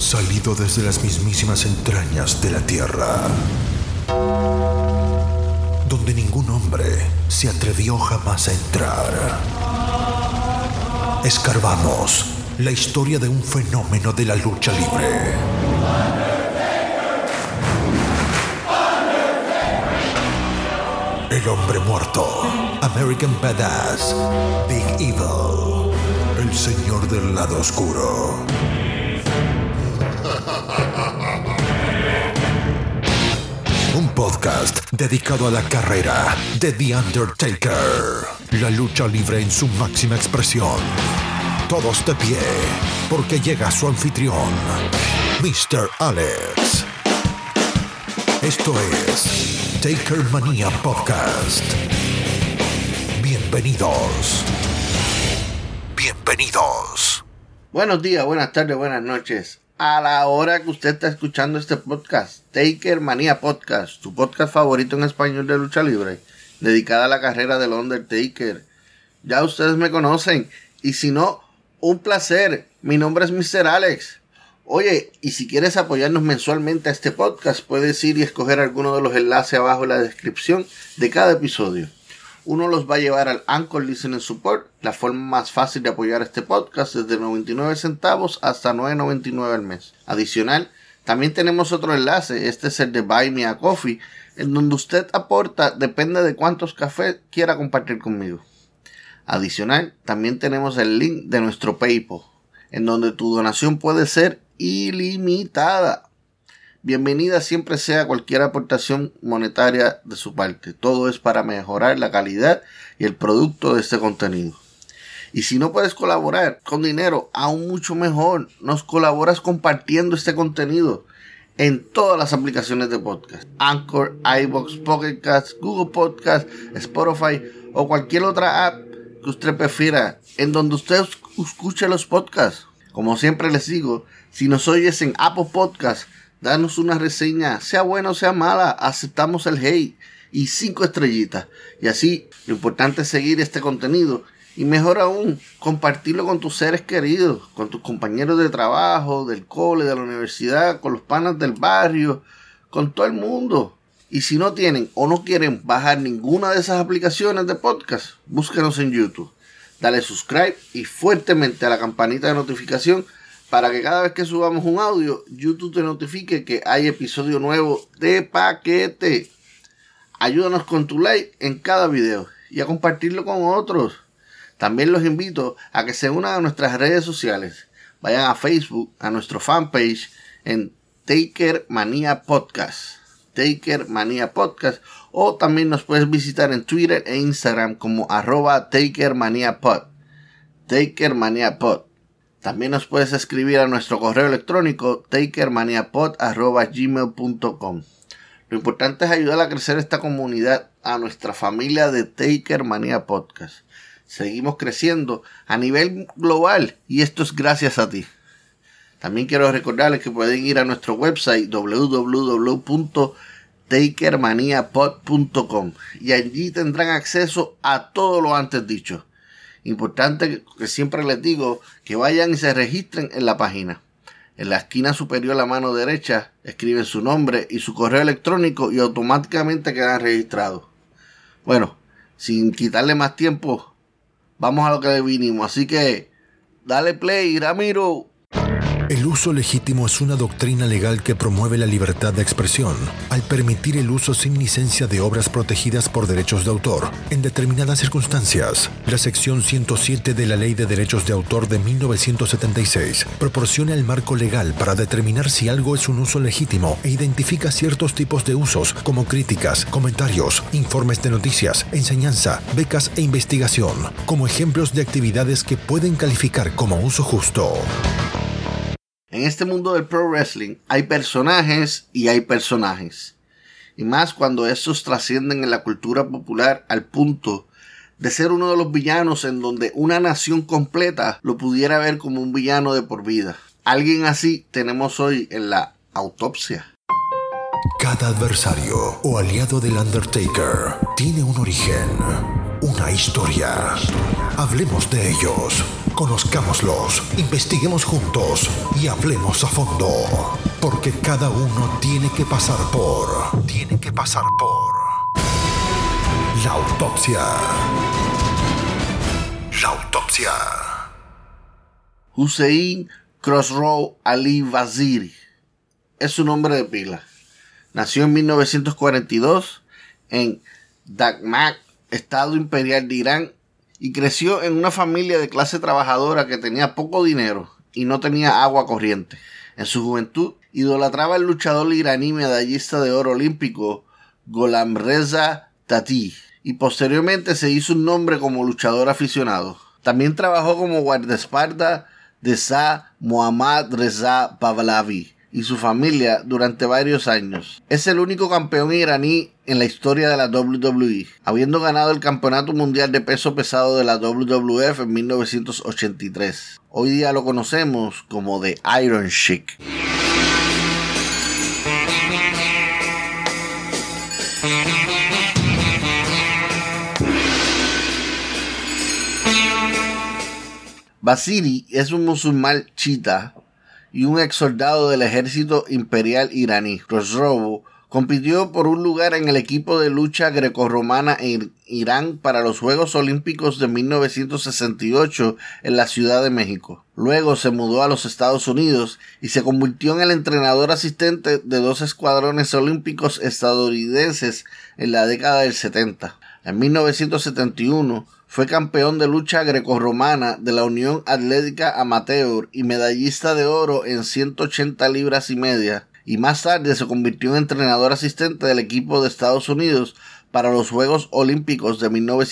salido desde las mismísimas entrañas de la tierra, donde ningún hombre se atrevió jamás a entrar. Escarbamos la historia de un fenómeno de la lucha libre. El hombre muerto, American Badass, Big Evil, el señor del lado oscuro. Un podcast dedicado a la carrera de The Undertaker. La lucha libre en su máxima expresión. Todos de pie, porque llega su anfitrión, Mr. Alex. Esto es Taker Manía Podcast. Bienvenidos. Bienvenidos. Buenos días, buenas tardes, buenas noches. A la hora que usted está escuchando este podcast, Taker Manía Podcast, su podcast favorito en español de lucha libre, dedicada a la carrera del Undertaker. Ya ustedes me conocen, y si no, un placer. Mi nombre es Mr. Alex. Oye, y si quieres apoyarnos mensualmente a este podcast, puedes ir y escoger alguno de los enlaces abajo en la descripción de cada episodio. Uno los va a llevar al Anchor Listening Support, la forma más fácil de apoyar este podcast, desde 99 centavos hasta $9.99 al mes. Adicional, también tenemos otro enlace, este es el de Buy Me a Coffee, en donde usted aporta, depende de cuántos cafés quiera compartir conmigo. Adicional, también tenemos el link de nuestro PayPal, en donde tu donación puede ser ilimitada. Bienvenida siempre sea cualquier aportación monetaria de su parte. Todo es para mejorar la calidad y el producto de este contenido. Y si no puedes colaborar con dinero, aún mucho mejor. Nos colaboras compartiendo este contenido en todas las aplicaciones de podcast. Anchor, iVoox, Pocket Cast, Google Podcast, Spotify o cualquier otra app que usted prefiera, en donde usted escuche los podcasts. Como siempre les digo, si nos oyes en Apple Podcast, danos una reseña, sea buena o sea mala, aceptamos el hate y 5 estrellitas. Y así, lo importante es seguir este contenido y mejor aún, compartirlo con tus seres queridos, con tus compañeros de trabajo, del cole, de la universidad, con los panas del barrio, con todo el mundo. Y si no tienen o no quieren bajar ninguna de esas aplicaciones de podcast, búsquenos en YouTube. Dale subscribe y fuertemente a la campanita de notificación para que cada vez que subamos un audio, YouTube te notifique que hay episodio nuevo de paquete. Ayúdanos con tu like en cada video y a compartirlo con otros. También los invito a que se unan a nuestras redes sociales. Vayan a Facebook, a nuestro fanpage en Taker Manía Podcast. Taker Manía Podcast, o también nos puedes visitar en Twitter e Instagram como @TakerManiaPod. Taker Manía Pod. También nos puedes escribir a nuestro correo electrónico takermaniapod@gmail.com. Lo importante es ayudar a crecer esta comunidad, a nuestra familia de Taker Manía Podcast. Seguimos creciendo a nivel global y esto es gracias a ti. También quiero recordarles que pueden ir a nuestro website www.takermaniapod.com y allí tendrán acceso a todo lo antes dicho. Importante que siempre les digo que vayan y se registren en la página. En la esquina superior a la mano derecha escriben su nombre y su correo electrónico y automáticamente quedan registrados. Bueno, sin quitarle más tiempo, vamos a lo que vinimos. Así que dale play, Ramiro. El uso legítimo es una doctrina legal que promueve la libertad de expresión al permitir el uso sin licencia de obras protegidas por derechos de autor en determinadas circunstancias. La sección 107 de la Ley de Derechos de Autor de 1976 proporciona el marco legal para determinar si algo es un uso legítimo e identifica ciertos tipos de usos como críticas, comentarios, informes de noticias, enseñanza, becas e investigación como ejemplos de actividades que pueden calificar como uso justo. En este mundo del pro wrestling hay personajes y hay personajes. Y más cuando estos trascienden en la cultura popular al punto de ser uno de los villanos en donde una nación completa lo pudiera ver como un villano de por vida. Alguien así tenemos hoy en la autopsia. Cada adversario o aliado del Undertaker tiene un origen, una historia. Hablemos de ellos Conozcámoslos, investiguemos juntos y hablemos a fondo. Porque cada uno tiene que pasar por la autopsia. La autopsia. Hussein Khosrow Ali Vaziri es su nombre de pila. Nació en 1942 en Dakhmak, Estado Imperial de Irán, y creció en una familia de clase trabajadora que tenía poco dinero y no tenía agua corriente. En su juventud idolatraba al luchador iraní medallista de oro olímpico Gholamreza Tati, y posteriormente se hizo un nombre como luchador aficionado. También trabajó como guardaespaldas de Shah Mohammad Reza Pahlavi y su familia durante varios años. Es el único campeón iraní en la historia de la WWE, habiendo ganado el campeonato mundial de peso pesado de la WWF en 1983. Hoy día lo conocemos como The Iron Sheik. Vaziri es un musulmán chiita y un ex soldado del ejército imperial iraní. Khosrow compitió por un lugar en el equipo de lucha grecorromana en Irán para los Juegos Olímpicos de 1968 en la Ciudad de México. Luego se mudó a los Estados Unidos y se convirtió en el entrenador asistente de 2 escuadrones olímpicos estadounidenses en la década del 70. En 1971 fue campeón de lucha grecorromana de la Unión Atlética Amateur y medallista de oro en 180 libras y media, y más tarde se convirtió en entrenador asistente del equipo de Estados Unidos para los Juegos Olímpicos de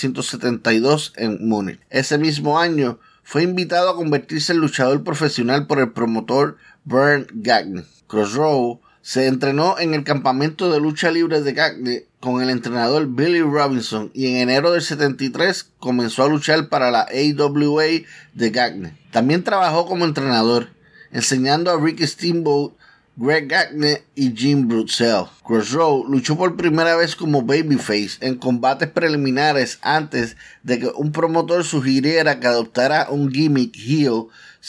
1972 en Múnich. Ese mismo año fue invitado a convertirse en luchador profesional por el promotor Vern Gagne. Khosrow se entrenó en el campamento de lucha libre de Gagne con el entrenador Billy Robinson y en enero del 73 comenzó a luchar para la AWA de Gagne. También trabajó como entrenador, enseñando a Ricky Steamboat, Greg Gagne y Jim Brunzell. Khosrow luchó por primera vez como babyface en combates preliminares antes de que un promotor sugiriera que adoptara un gimmick heel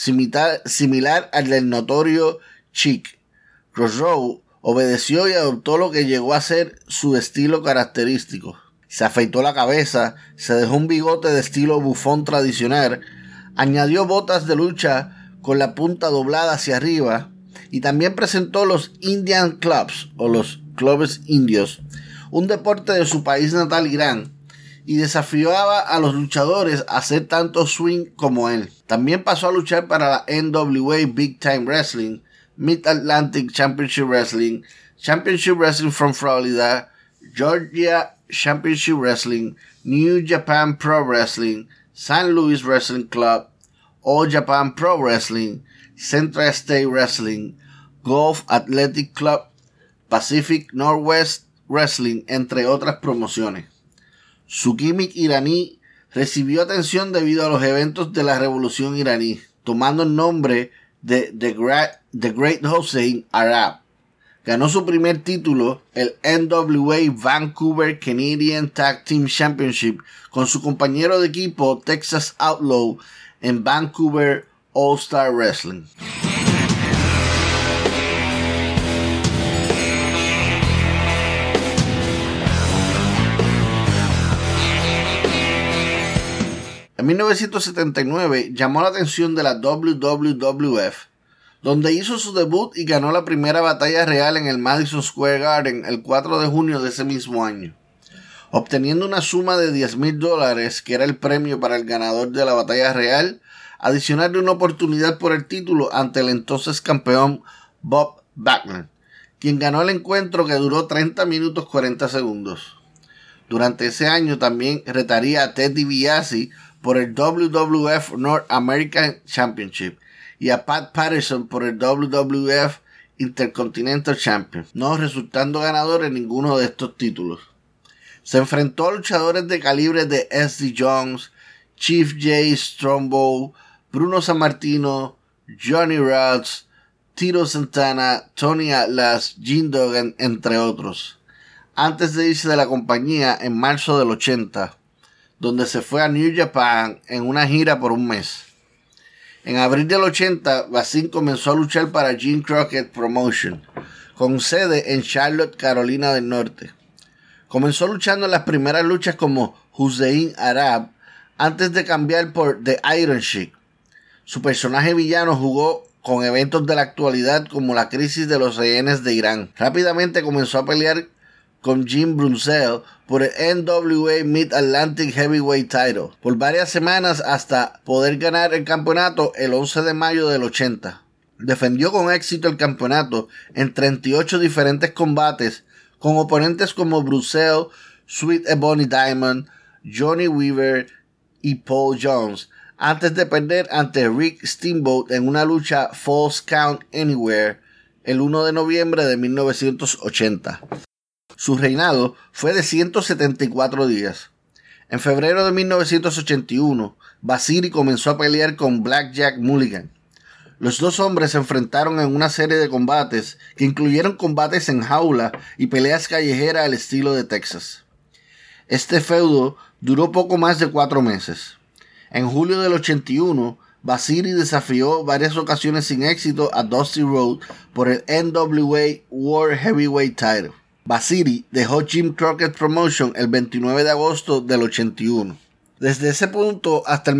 similar al del notorio Chic. Khosrow obedeció y adoptó lo que llegó a ser su estilo característico. Se afeitó la cabeza, se dejó un bigote de estilo bufón tradicional, añadió botas de lucha con la punta doblada hacia arriba y también presentó los Indian Clubs o los clubes indios, un deporte de su país natal Irán, y desafiaba a los luchadores a hacer tanto swing como él. También pasó a luchar para la NWA Big Time Wrestling, Mid-Atlantic Championship Wrestling, Championship Wrestling from Florida, Georgia Championship Wrestling, New Japan Pro Wrestling, St. Louis Wrestling Club, All Japan Pro Wrestling, Central State Wrestling, Gulf Athletic Club, Pacific Northwest Wrestling, entre otras promociones. Su gimmick iraní recibió atención debido a los eventos de la Revolución iraní, tomando el nombre de The Great Hossein Arab. Ganó su primer título, el NWA Vancouver Canadian Tag Team Championship, con su compañero de equipo Texas Outlaw en Vancouver All Star Wrestling. En 1979 llamó la atención de la WWF, donde hizo su debut y ganó la primera batalla real en el Madison Square Garden el 4 de junio de ese mismo año, obteniendo una suma de $10,000, que era el premio para el ganador de la batalla real, adicional de una oportunidad por el título ante el entonces campeón Bob Backlund, quien ganó el encuentro, que duró 30 minutos 40 segundos. Durante ese año también retaría a Ted DiBiase por el WWF North American Championship y a Pat Patterson por el WWF Intercontinental Champion, no resultando ganador en ninguno de estos títulos. Se enfrentó a luchadores de calibre de S.D. Jones, Chief Jay Strongbow, Bruno Sammartino, Johnny Rodz, Tito Santana, Tony Atlas, Jim Duggan, entre otros, antes de irse de la compañía en marzo del 80, donde se fue a New Japan en una gira por un mes. En abril del 80, Basir comenzó a luchar para Jim Crockett Promotion, con sede en Charlotte, Carolina del Norte. Comenzó luchando en las primeras luchas como Hussein Arab, antes de cambiar por The Iron Sheik. Su personaje villano jugó con eventos de la actualidad como la crisis de los rehenes de Irán. Rápidamente comenzó a pelear con Jim Brunzell por el NWA Mid-Atlantic Heavyweight Title por varias semanas hasta poder ganar el campeonato el 11 de mayo del 80. Defendió con éxito el campeonato en 38 diferentes combates con oponentes como Brunzell, Sweet Ebony Diamond, Johnny Weaver y Paul Jones, antes de perder ante Rick Steamboat en una lucha Falls Count Anywhere el 1 de noviembre de 1980. Su reinado fue de 174 días. En febrero de 1981, Basiri comenzó a pelear con Blackjack Mulligan. Los dos hombres se enfrentaron en una serie de combates que incluyeron combates en jaula y peleas callejeras al estilo de Texas. Este feudo duró poco más de 4 meses. En julio del 81, Basiri desafió varias ocasiones sin éxito a Dusty Rhodes por el NWA World Heavyweight Title. Basiri dejó Jim Crockett Promotion el 29 de agosto del 81. Desde ese punto hasta el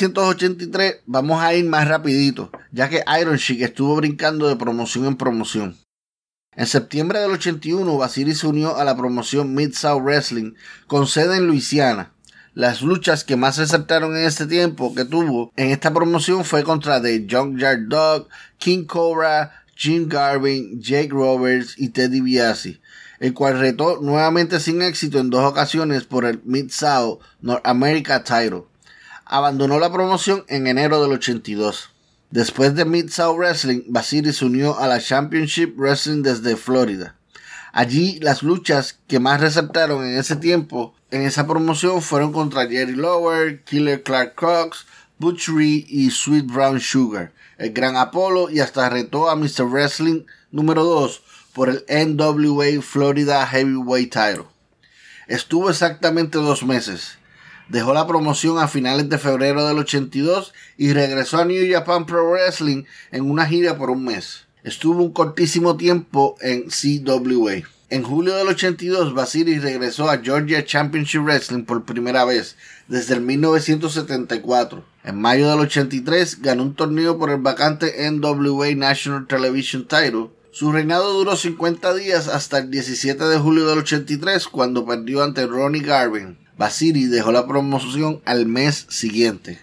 1983 vamos a ir más rapidito, ya que Iron Sheik estuvo brincando de promoción en promoción. En septiembre del 81, Basiri se unió a la promoción Mid-South Wrestling con sede en Luisiana. Las luchas que más resaltaron en este tiempo que tuvo en esta promoción fue contra The Junkyard Dog, King Cobra, Jim Garvin, Jake Roberts y Teddy DiBiase, el cual retó nuevamente sin éxito en 2 ocasiones por el Mid-South North America Title. Abandonó la promoción en enero del 82. Después de Mid-South Wrestling, Basiri se unió a la Championship Wrestling desde Florida. Allí las luchas que más resaltaron en ese tiempo en esa promoción fueron contra Jerry Lawler, Killer Clark Cox, Butch Reed y Sweet Brown Sugar, el Gran Apolo, y hasta retó a Mr. Wrestling número 2 por el NWA Florida Heavyweight Title. Estuvo exactamente 2 meses. Dejó la promoción a finales de febrero del 82 y regresó a New Japan Pro Wrestling en una gira por 1 mes. Estuvo un cortísimo tiempo en CWA. En julio del 82, Basiri regresó a Georgia Championship Wrestling por primera vez desde el 1974. En mayo del 83 ganó un torneo por el vacante NWA National Television Title. Su reinado duró 50 días hasta el 17 de julio del 83 cuando perdió ante Ronnie Garvin. Basiri dejó la promoción al mes siguiente.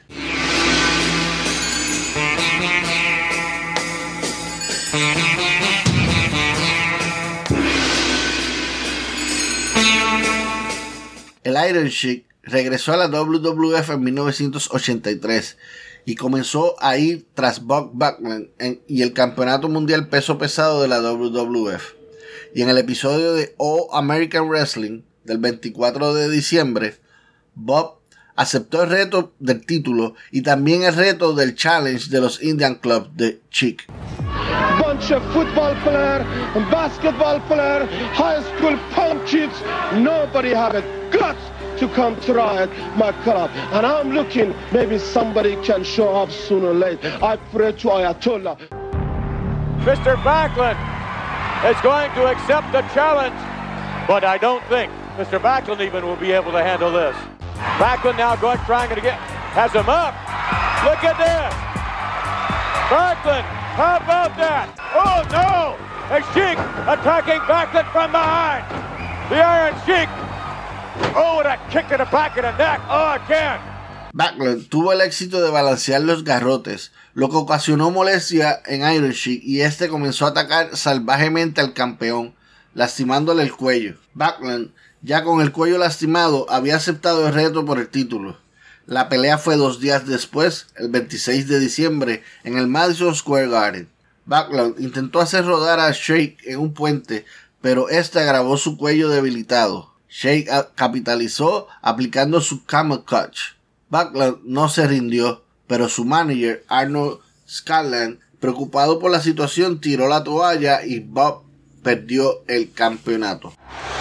El Iron Sheik regresó a la WWF en 1983 y comenzó a ir tras Buck Buckland y el Campeonato Mundial Peso Pesado de la WWF. Y en el episodio de All American Wrestling del 24 de diciembre, Bob aceptó el reto del título y también el reto del challenge de los Indian Club de Chic. Bunch of football player, basketball player, high school pump kids, nobody have it guts to come try my club. And I'm looking, maybe somebody can show up sooner or later. I pray to Ayatollah. Mr. Backlund is going to accept the challenge, but I don't think Mr. Backlund even will be able to handle this. Backlund now trying to get, has him up. Look at this. Backlund, how about that? Oh no! A Sheik attacking Backlund from behind. The Iron Sheik. Oh, what a kick to the back of the neck. Oh, again. Backlund tuvo el éxito de balancear los garrotes, lo que ocasionó molestia en Iron Sheik y este comenzó a atacar salvajemente al campeón, lastimándole el cuello. Backlund, ya con el cuello lastimado, había aceptado el reto por el título. La pelea fue 2 días después, el 26 de diciembre, en el Madison Square Garden. Backlund intentó hacer rodar a Sheik en un puente, pero este agravó su cuello debilitado. Sheik capitalizó aplicando su camel clutch. Backlund no se rindió, pero su manager, Arnold Scotland, preocupado por la situación, tiró la toalla y Bob perdió el campeonato.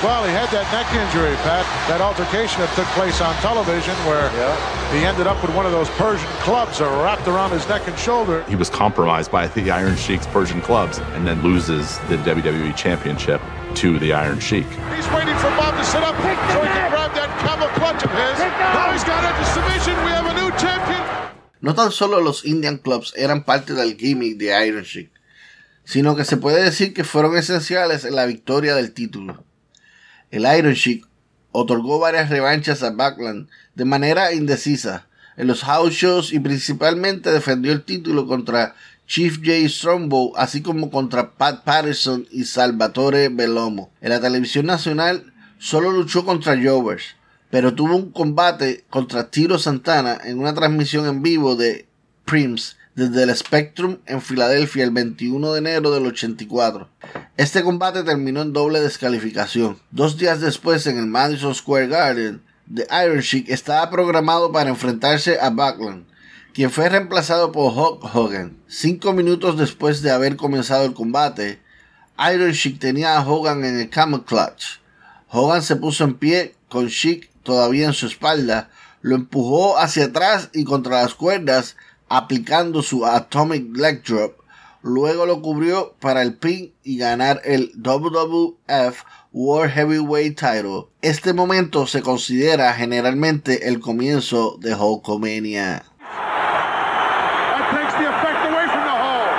Well, he had that neck injury, Pat. That altercation that took place on television where he ended up with one of those Persian clubs wrapped around his neck and shoulder. He was compromised by the Iron Sheik's Persian clubs and then loses the WWE Championship to the Iron Sheik. He's waiting for Bob to sit up so he can grab that camel clutch of his. Now he's got into submission. We have a new champion. No tan solo los Indian Clubs eran parte del gimmick de Iron Sheik, sino que se puede decir que fueron esenciales en la victoria del título. El Iron Sheik otorgó varias revanchas a Backlund de manera indecisa en los house shows y principalmente defendió el título contra Chief Jay Strongbow, así como contra Pat Patterson y Salvatore Bellomo. En la televisión nacional solo luchó contra Jovers, pero tuvo un combate contra Tito Santana en una transmisión en vivo de Prims desde el Spectrum en Filadelfia el 21 de enero del 84. Este combate terminó en doble descalificación. 2 días después, en el Madison Square Garden, The Iron Sheik estaba programado para enfrentarse a Backlund, quien fue reemplazado por Hulk Hogan. 5 minutos después de haber comenzado el combate, Iron Sheik tenía a Hogan en el Camel Clutch. Hogan se puso en pie con Sheik todavía en su espalda, lo empujó hacia atrás y contra las cuerdas, aplicando su Atomic Leg Drop. Luego lo cubrió para el pin y ganar el WWF World Heavyweight Title. Este momento se considera generalmente el comienzo de Hulkamania. That takes the effect away from the Hulk.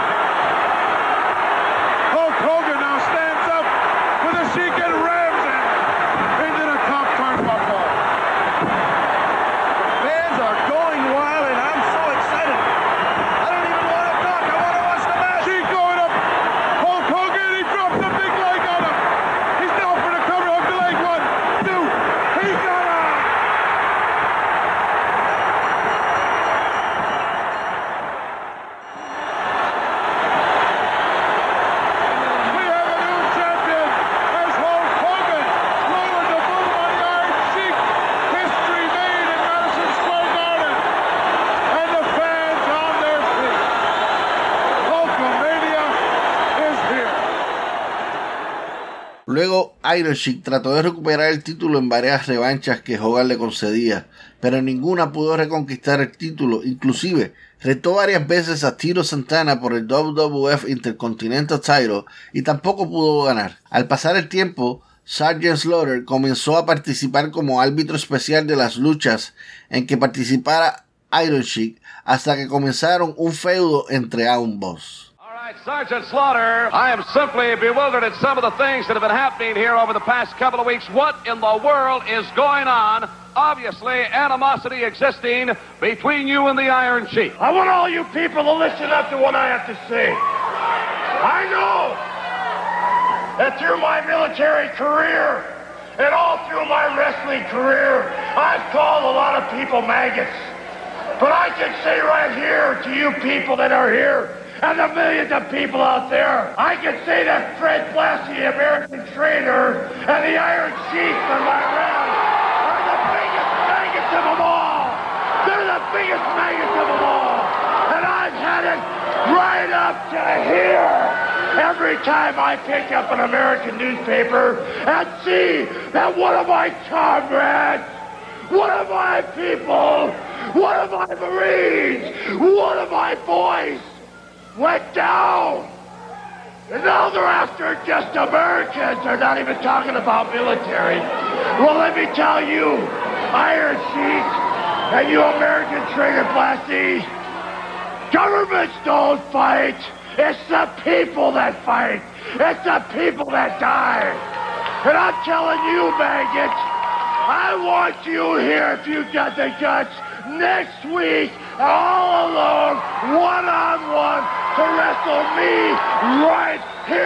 Hulk Hogan now stands up with a Sheik and rams him into the top turnbuckle. Fans are going wild and I'm so excited. I don't even want to talk. I want to watch the match. Sheik going up. Hulk Hogan, he drops the big leg on him. He's down for the cover. Hook the leg. 1, 2. He got out. We have a new champion as Hulk Hogan lowered the boom on the Iron Sheik. History made in Madison Square Garden. And the fans on their feet. Hulkamania is here. Luego, Iron Sheik trató de recuperar el título en varias revanchas que Hogan le concedía, pero ninguna pudo reconquistar el título. Inclusive, retó varias veces a Tito Santana por el WWF Intercontinental Title y tampoco pudo ganar. Al pasar el tiempo, Sergeant Slaughter comenzó a participar como árbitro especial de las luchas en que participara Iron Sheik hasta que comenzaron un feudo entre ambos. All right, Sergeant Slaughter, I am simply bewildered at some of the things that have been happening here over the past couple of weeks. What in the world is going on? Obviously, animosity existing between you and the Iron Sheik. I want all you people to listen up to what I have to say. I know that through my military career and all through my wrestling career, I've called a lot of people maggots. But I can say right here to you people that are here, and the millions of people out there, I can say that Fred Blassie, the American trainer, and the Iron Sheik for my round are the biggest maggots of them all. They're the biggest maggots of them all. And I've had it right up to here every time I pick up an American newspaper and see that one of my comrades, one of my people, one of my Marines, one of my boys went down. And now they're after just Americans. They're not even talking about military. Well, let me tell you, Iron Sheik and you American trainer Blassie, governments don't fight. It's the people that fight. It's the people that die. And I'm telling you, maggots, I want you here, if you've got the guts, next week, all alone, one-on-one, to wrestle me right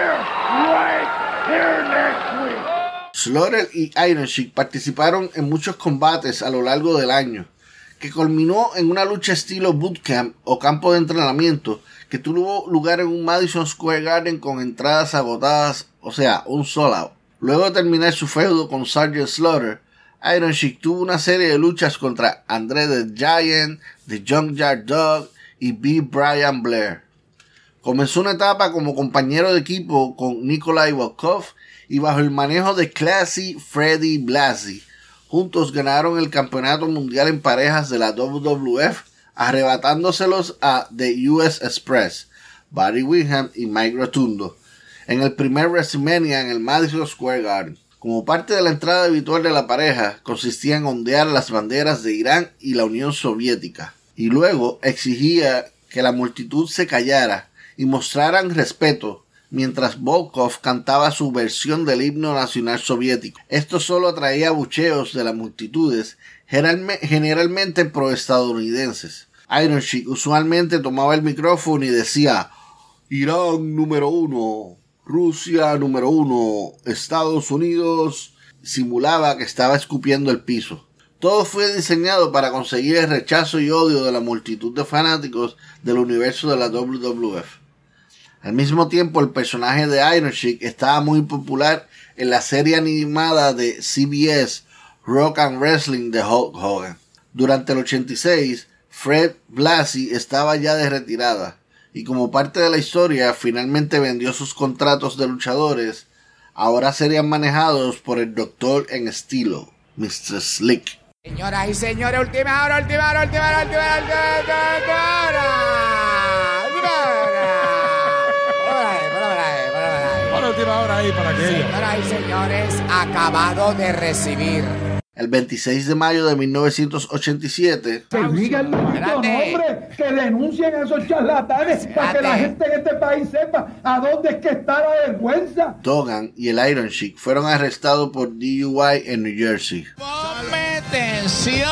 here next week. Slaughter y Iron Sheik participaron en muchos combates a lo largo del año, que culminó en una lucha estilo bootcamp o campo de entrenamiento que tuvo lugar en un Madison Square Garden con entradas agotadas, o sea, un sold out. Luego de terminar su feudo con Sergeant Slaughter, Iron Sheik tuvo una serie de luchas contra Andre the Giant, The Junkyard Dog y B. Brian Blair. Comenzó una etapa como compañero de equipo con Nikolai Volkov y bajo el manejo de Classy Freddie Blassie. Juntos ganaron el campeonato mundial en parejas de la WWF, arrebatándoselos a The US Express, Barry Windham y Mike Rotundo, en el primer WrestleMania en el Madison Square Garden. Como parte de la entrada habitual de la pareja, consistía en ondear las banderas de Irán y la Unión Soviética, y luego exigía que la multitud se callara y mostraran respeto mientras Volkov cantaba su versión del himno nacional soviético. Esto solo atraía abucheos de las multitudes, generalmente pro-estadounidenses. Iron Sheik usualmente tomaba el micrófono y decía: Irán número 1, Rusia número 1, Estados Unidos. Simulaba que estaba escupiendo el piso. Todo fue diseñado para conseguir el rechazo y odio de la multitud de fanáticos del universo de la WWF. Al mismo tiempo, el personaje de Iron Sheik estaba muy popular en la serie animada de CBS Rock and Wrestling de Hulk Hogan. Durante el 86, Fred Blassie estaba ya de retirada y como parte de la historia finalmente vendió sus contratos de luchadores. Ahora serían manejados por el Doctor en Estilo, Mr. Slick. Señoras y señores, última hora. Última hora ahí para que Señoras y señores, acabado de recibir. El 26 de mayo de 1987. Que digan los nombres, que denuncien a esos charlatanes para que la gente en este país sepa a dónde es que está la vergüenza. Dogan y el Iron Sheik fueron arrestados por DUI en New Jersey. ¡Ponme tensión!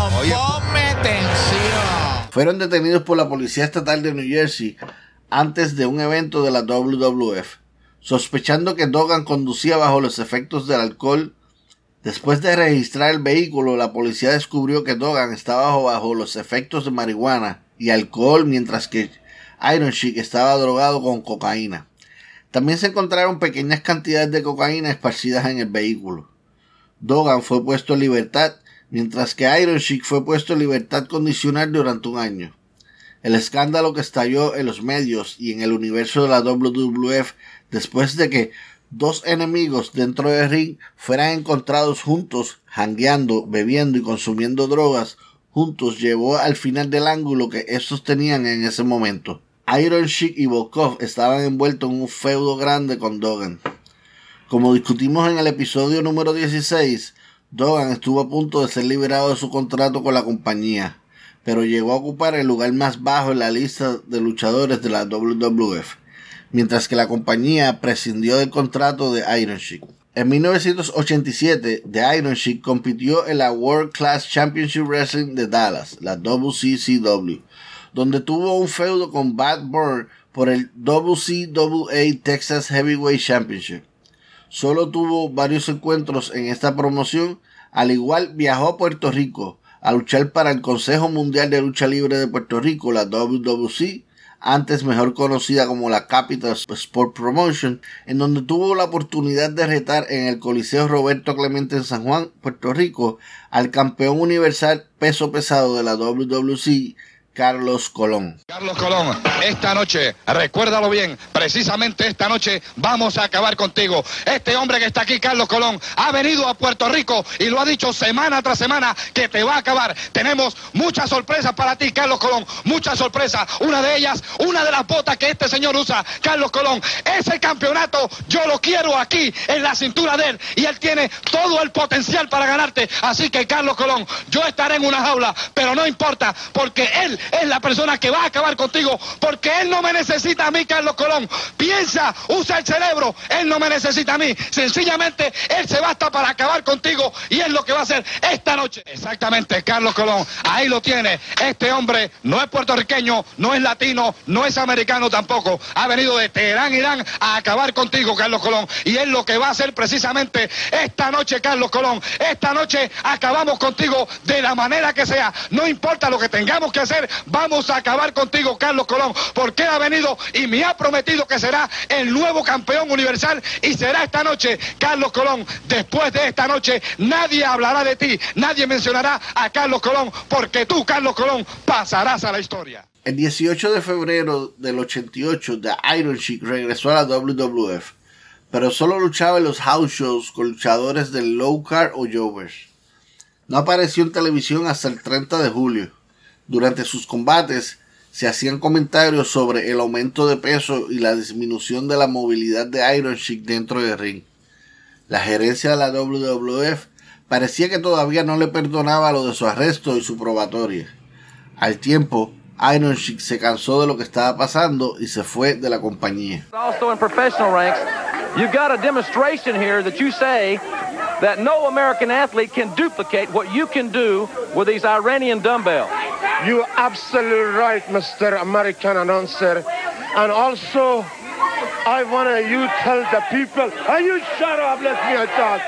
Fueron detenidos por la Policía Estatal de New Jersey antes de un evento de la WWF, sospechando que Dogan conducía bajo los efectos del alcohol. Después de registrar el vehículo, la policía descubrió que Dogan estaba bajo los efectos de marihuana y alcohol, mientras que Iron Sheik estaba drogado con cocaína. También se encontraron pequeñas cantidades de cocaína esparcidas en el vehículo. Dogan fue puesto en libertad, mientras que Iron Sheik fue puesto en libertad condicional durante un año. El escándalo que estalló en los medios y en el universo de la WWF después de que dos enemigos dentro del ring fueran encontrados juntos, jangueando, bebiendo y consumiendo drogas juntos, llevó al final del ángulo que estos tenían en ese momento. Iron Sheik y Volkov estaban envueltos en un feudo grande con Dogan. Como discutimos en el episodio número 16, Dogan estuvo a punto de ser liberado de su contrato con la compañía, pero llegó a ocupar el lugar más bajo en la lista de luchadores de la WWF, mientras que la compañía prescindió del contrato de Iron Sheik. En 1987, The Iron Sheik compitió en la World Class Championship Wrestling de Dallas, la WCCW, donde tuvo un feudo con Bad Burr por el WCWA Texas Heavyweight Championship. Solo tuvo varios encuentros en esta promoción. Al igual, viajó a Puerto Rico a luchar para el Consejo Mundial de Lucha Libre de Puerto Rico, la WWC, antes mejor conocida como la Capital Sport Promotion, en donde tuvo la oportunidad de retar en el Coliseo Roberto Clemente en San Juan, Puerto Rico, al campeón universal peso pesado de la WWC, Carlos Colón. Carlos Colón, esta noche, recuérdalo bien, precisamente esta noche vamos a acabar contigo. Este hombre que está aquí, Carlos Colón, ha venido a Puerto Rico y lo ha dicho semana tras semana que te va a acabar. Tenemos muchas sorpresas para ti, Carlos Colón, muchas sorpresas. Una de ellas, una de las botas que este señor usa, Carlos Colón. Ese campeonato yo lo quiero aquí, en la cintura de él, y él tiene todo el potencial para ganarte. Así que, Carlos Colón, yo estaré en una jaula, pero no importa, porque él es la persona que va a acabar contigo, porque él no me necesita a mí, Carlos Colón. Piensa, usa el cerebro, él no me necesita a mí. Sencillamente, él se basta para acabar contigo y es lo que va a hacer esta noche. Exactamente, Carlos Colón, ahí lo tiene. Este hombre no es puertorriqueño, no es latino, no es americano tampoco. Ha venido de Teherán, Irán, a acabar contigo, Carlos Colón. Y es lo que va a hacer precisamente esta noche, Carlos Colón. Esta noche acabamos contigo de la manera que sea. No importa lo que tengamos que hacer, vamos a acabar contigo, Carlos Colón, porque él ha venido y me ha prometido que será el nuevo campeón universal y será esta noche, Carlos Colón. Después de esta noche nadie hablará de ti, nadie mencionará a Carlos Colón, porque tú, Carlos Colón, pasarás a la historia. El 18 de febrero del 88, The Iron Sheik regresó a la WWF, pero solo luchaba en los house shows con luchadores del low card o jobbers. No apareció en televisión hasta el 30 de julio. Durante sus combates se hacían comentarios sobre el aumento de peso y la disminución de la movilidad de Iron Sheik dentro del ring. La gerencia de la WWF parecía que todavía no le perdonaba lo de su arresto y su probatoria. Al tiempo, Iron Sheik se cansó de lo que estaba pasando y se fue de la compañía. Also in professional ranks, you've got a demonstration here that you say that no American athlete can duplicate what you can do with these Iranian dumbbells. You're absolutely right, Mr. American announcer. And also, I want you tell the people, you shut up, let me talk.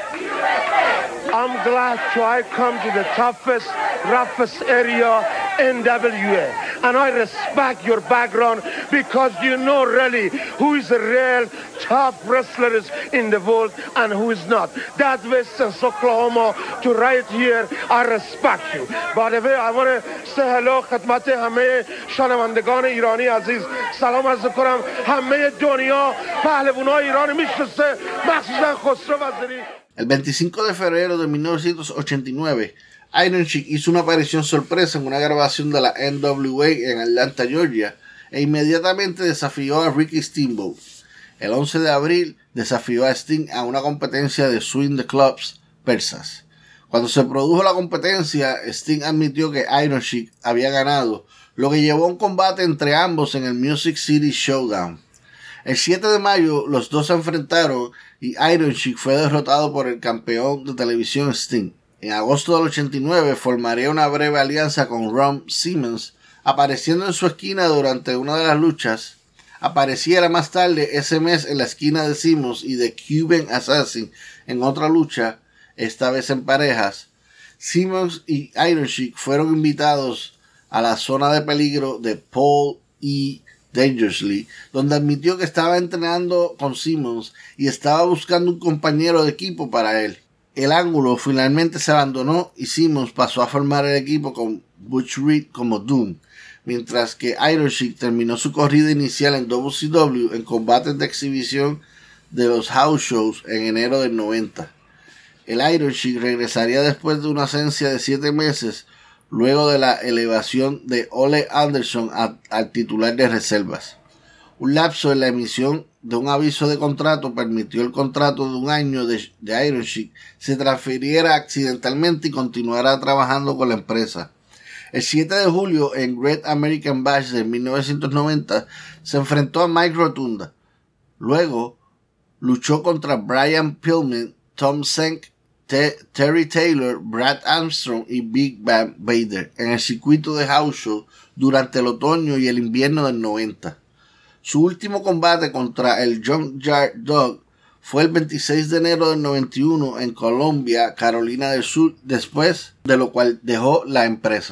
I'm glad I come to the toughest, roughest area in NWA. And I respect your background because you know really who is the real top wrestlers in the world and who is not. That way since Oklahoma to right here, I respect you. By the way, I want to say hello خدمت همه شنوندگان ایرانی عزیز. سلام عرض کنم همه دنیا پهلوانای ایران میشناسه مخصوصا خسرو وزیری. El 25 de febrero de 1989, Iron Sheik hizo una aparición sorpresa en una grabación de la NWA en Atlanta, Georgia, e inmediatamente desafió a Ricky Steamboat. El 11 de abril desafió a Sting a una competencia de Swing the Clubs persas. Cuando se produjo la competencia, Sting admitió que Iron Sheik había ganado, lo que llevó a un combate entre ambos en el Music City Showdown. El 7 de mayo los dos se enfrentaron y Iron Sheik fue derrotado por el campeón de televisión Sting. En agosto del 89 formaría una breve alianza con Ron Simmons, apareciendo en su esquina durante una de las luchas. Apareciera más tarde ese mes en la esquina de Simmons y de Cuban Assassin en otra lucha, esta vez en parejas. Simmons y Iron Sheik fueron invitados a la zona de peligro de Paul E. Dangerously, donde admitió que estaba entrenando con Simmons y estaba buscando un compañero de equipo para él. El ángulo finalmente se abandonó y Simmons pasó a formar el equipo con Butch Reed como Doom, mientras que Iron Sheik terminó su corrida inicial en WCW en combates de exhibición de los house shows en enero del 90. El Iron Sheik regresaría después de una ausencia de 7 meses, luego de la elevación de Ole Anderson al titular de reservas. Un lapso en la emisión de un aviso de contrato permitió el contrato de un año de Iron Sheik se transfiriera accidentalmente y continuara trabajando con la empresa. El 7 de julio en Great American Bash de 1990 se enfrentó a Mike Rotunda. Luego luchó contra Brian Pillman, Tom Senk, Terry Taylor, Brad Armstrong y Big Bang Vader en el circuito de house show durante el otoño y el invierno del 90. Su último combate contra el Junkyard Dog fue el 26 de enero del 91 en Columbia, Carolina del Sur, después de lo cual dejó la empresa.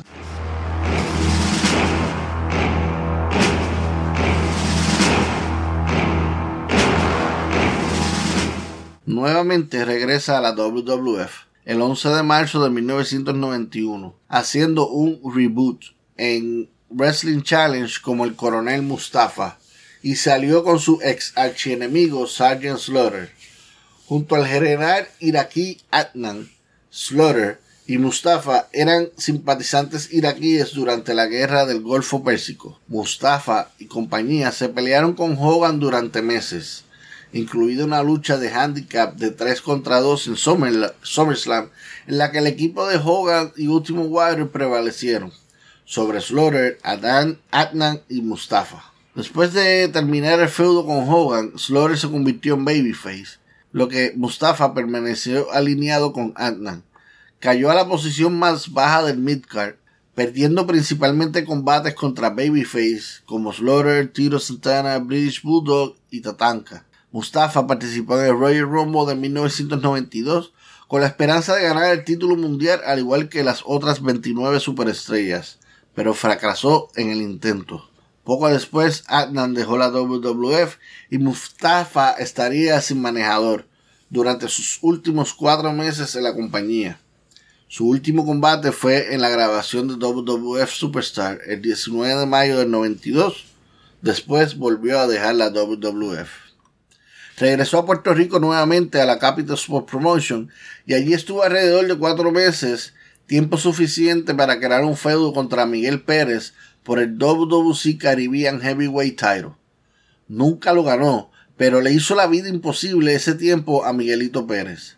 Nuevamente regresa a la WWF el 11 de marzo de 1991, haciendo un reboot en Wrestling Challenge como el Coronel Mustafa, y salió con su ex archienemigo Sergeant Slaughter. Junto al general iraquí Adnan, Slaughter y Mustafa eran simpatizantes iraquíes durante la guerra del Golfo Pérsico. Mustafa y compañía se pelearon con Hogan durante meses, incluida una lucha de handicap de 3 contra 2 en SummerSlam, en la que el equipo de Hogan y Ultimate Warrior prevalecieron sobre Slaughter, Adnan y Mustafa. Después de terminar el feudo con Hogan, Slaughter se convirtió en babyface, lo que Mustafa permaneció alineado con Adnan. Cayó a la posición más baja del midcard, perdiendo principalmente combates contra babyface como Slaughter, Tito Santana, British Bulldog y Tatanka. Mustafa participó en el Royal Rumble de 1992 con la esperanza de ganar el título mundial al igual que las otras 29 superestrellas, pero fracasó en el intento. Poco después, Adnan dejó la WWF y Mustafa estaría sin manejador durante sus últimos 4 meses en la compañía. Su último combate fue en la grabación de WWF Superstar el 19 de mayo del 92. Después volvió a dejar la WWF. Regresó a Puerto Rico nuevamente a la Capital Sport Promotion y allí estuvo alrededor de 4 meses, tiempo suficiente para crear un feudo contra Miguel Pérez por el WWC Caribbean Heavyweight Title. Nunca lo ganó, pero le hizo la vida imposible ese tiempo a Miguelito Pérez.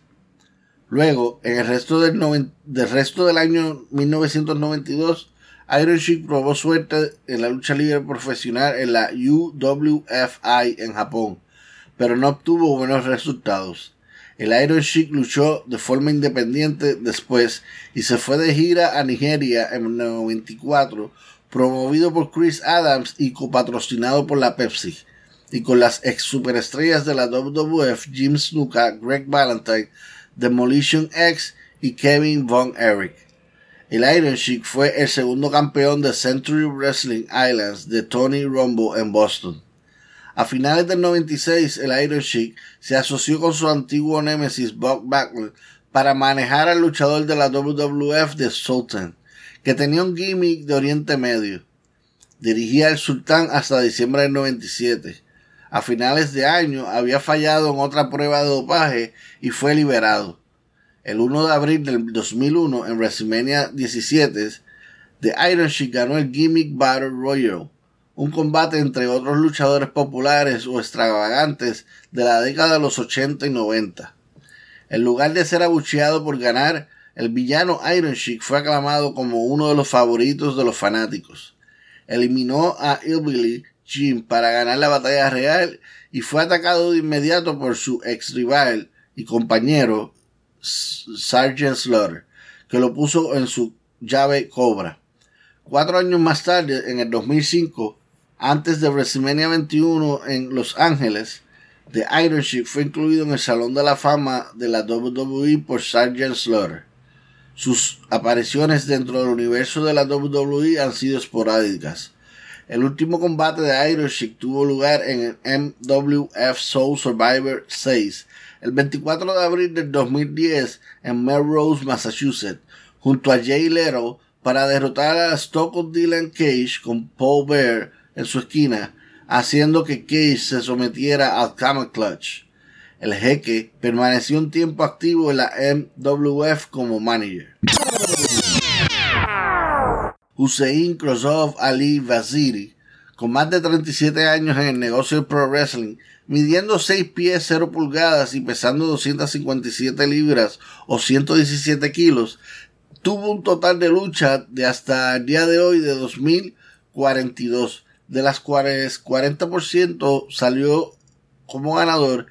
Luego, en el resto del año 1992, Iron Sheik probó suerte en la lucha libre profesional en la UWFI en Japón, pero no obtuvo buenos resultados. El Iron Sheik luchó de forma independiente después y se fue de gira a Nigeria en el 94, promovido por Chris Adams y copatrocinado por la Pepsi, y con las ex superestrellas de la WWF Jim Snuka, Greg Valentine, Demolition X y Kevin Von Erich. El Iron Sheik fue el segundo campeón de Century Wrestling Islands de Tony Rumble en Boston. A finales del 96, el Iron Sheik se asoció con su antiguo némesis Bob Backlund para manejar al luchador de la WWF de Sultan, que tenía un gimmick de Oriente Medio. Dirigía al Sultán hasta diciembre del 97. A finales de año había fallado en otra prueba de dopaje y fue liberado. El 1 de abril del 2001, en WrestleMania 17, The Iron Sheik ganó el Gimmick Battle Royale, un combate entre otros luchadores populares o extravagantes de la década de los 80 y 90. En lugar de ser abucheado por ganar, el villano Iron Sheik fue aclamado como uno de los favoritos de los fanáticos. Eliminó a Hillbilly Jim para ganar la batalla real y fue atacado de inmediato por su ex rival y compañero Sergeant Slaughter, que lo puso en su llave Cobra. 4 años más tarde, en el 2005, antes de WrestleMania 21 en Los Ángeles, The Iron Sheik fue incluido en el Salón de la Fama de la WWE por Sergeant Slaughter. Sus apariciones dentro del universo de la WWE han sido esporádicas. El último combate de Iron Sheik tuvo lugar en el MWF Soul Survivor 6, el 24 de abril del 2010 en Melrose, Massachusetts, junto a Jay Lethal para derrotar a Stone Dylan Cage con Paul Bear en su esquina, haciendo que Cage se sometiera al Camel Clutch. El jeque permaneció un tiempo activo en la MWF como manager. Hussein Khosrow Ali Vaziri, con más de 37 años en el negocio del pro wrestling, midiendo 6 pies 0 pulgadas y pesando 257 libras o 117 kilos, tuvo un total de lucha de hasta el día de hoy de 2042, de las cuales 40% salió como ganador,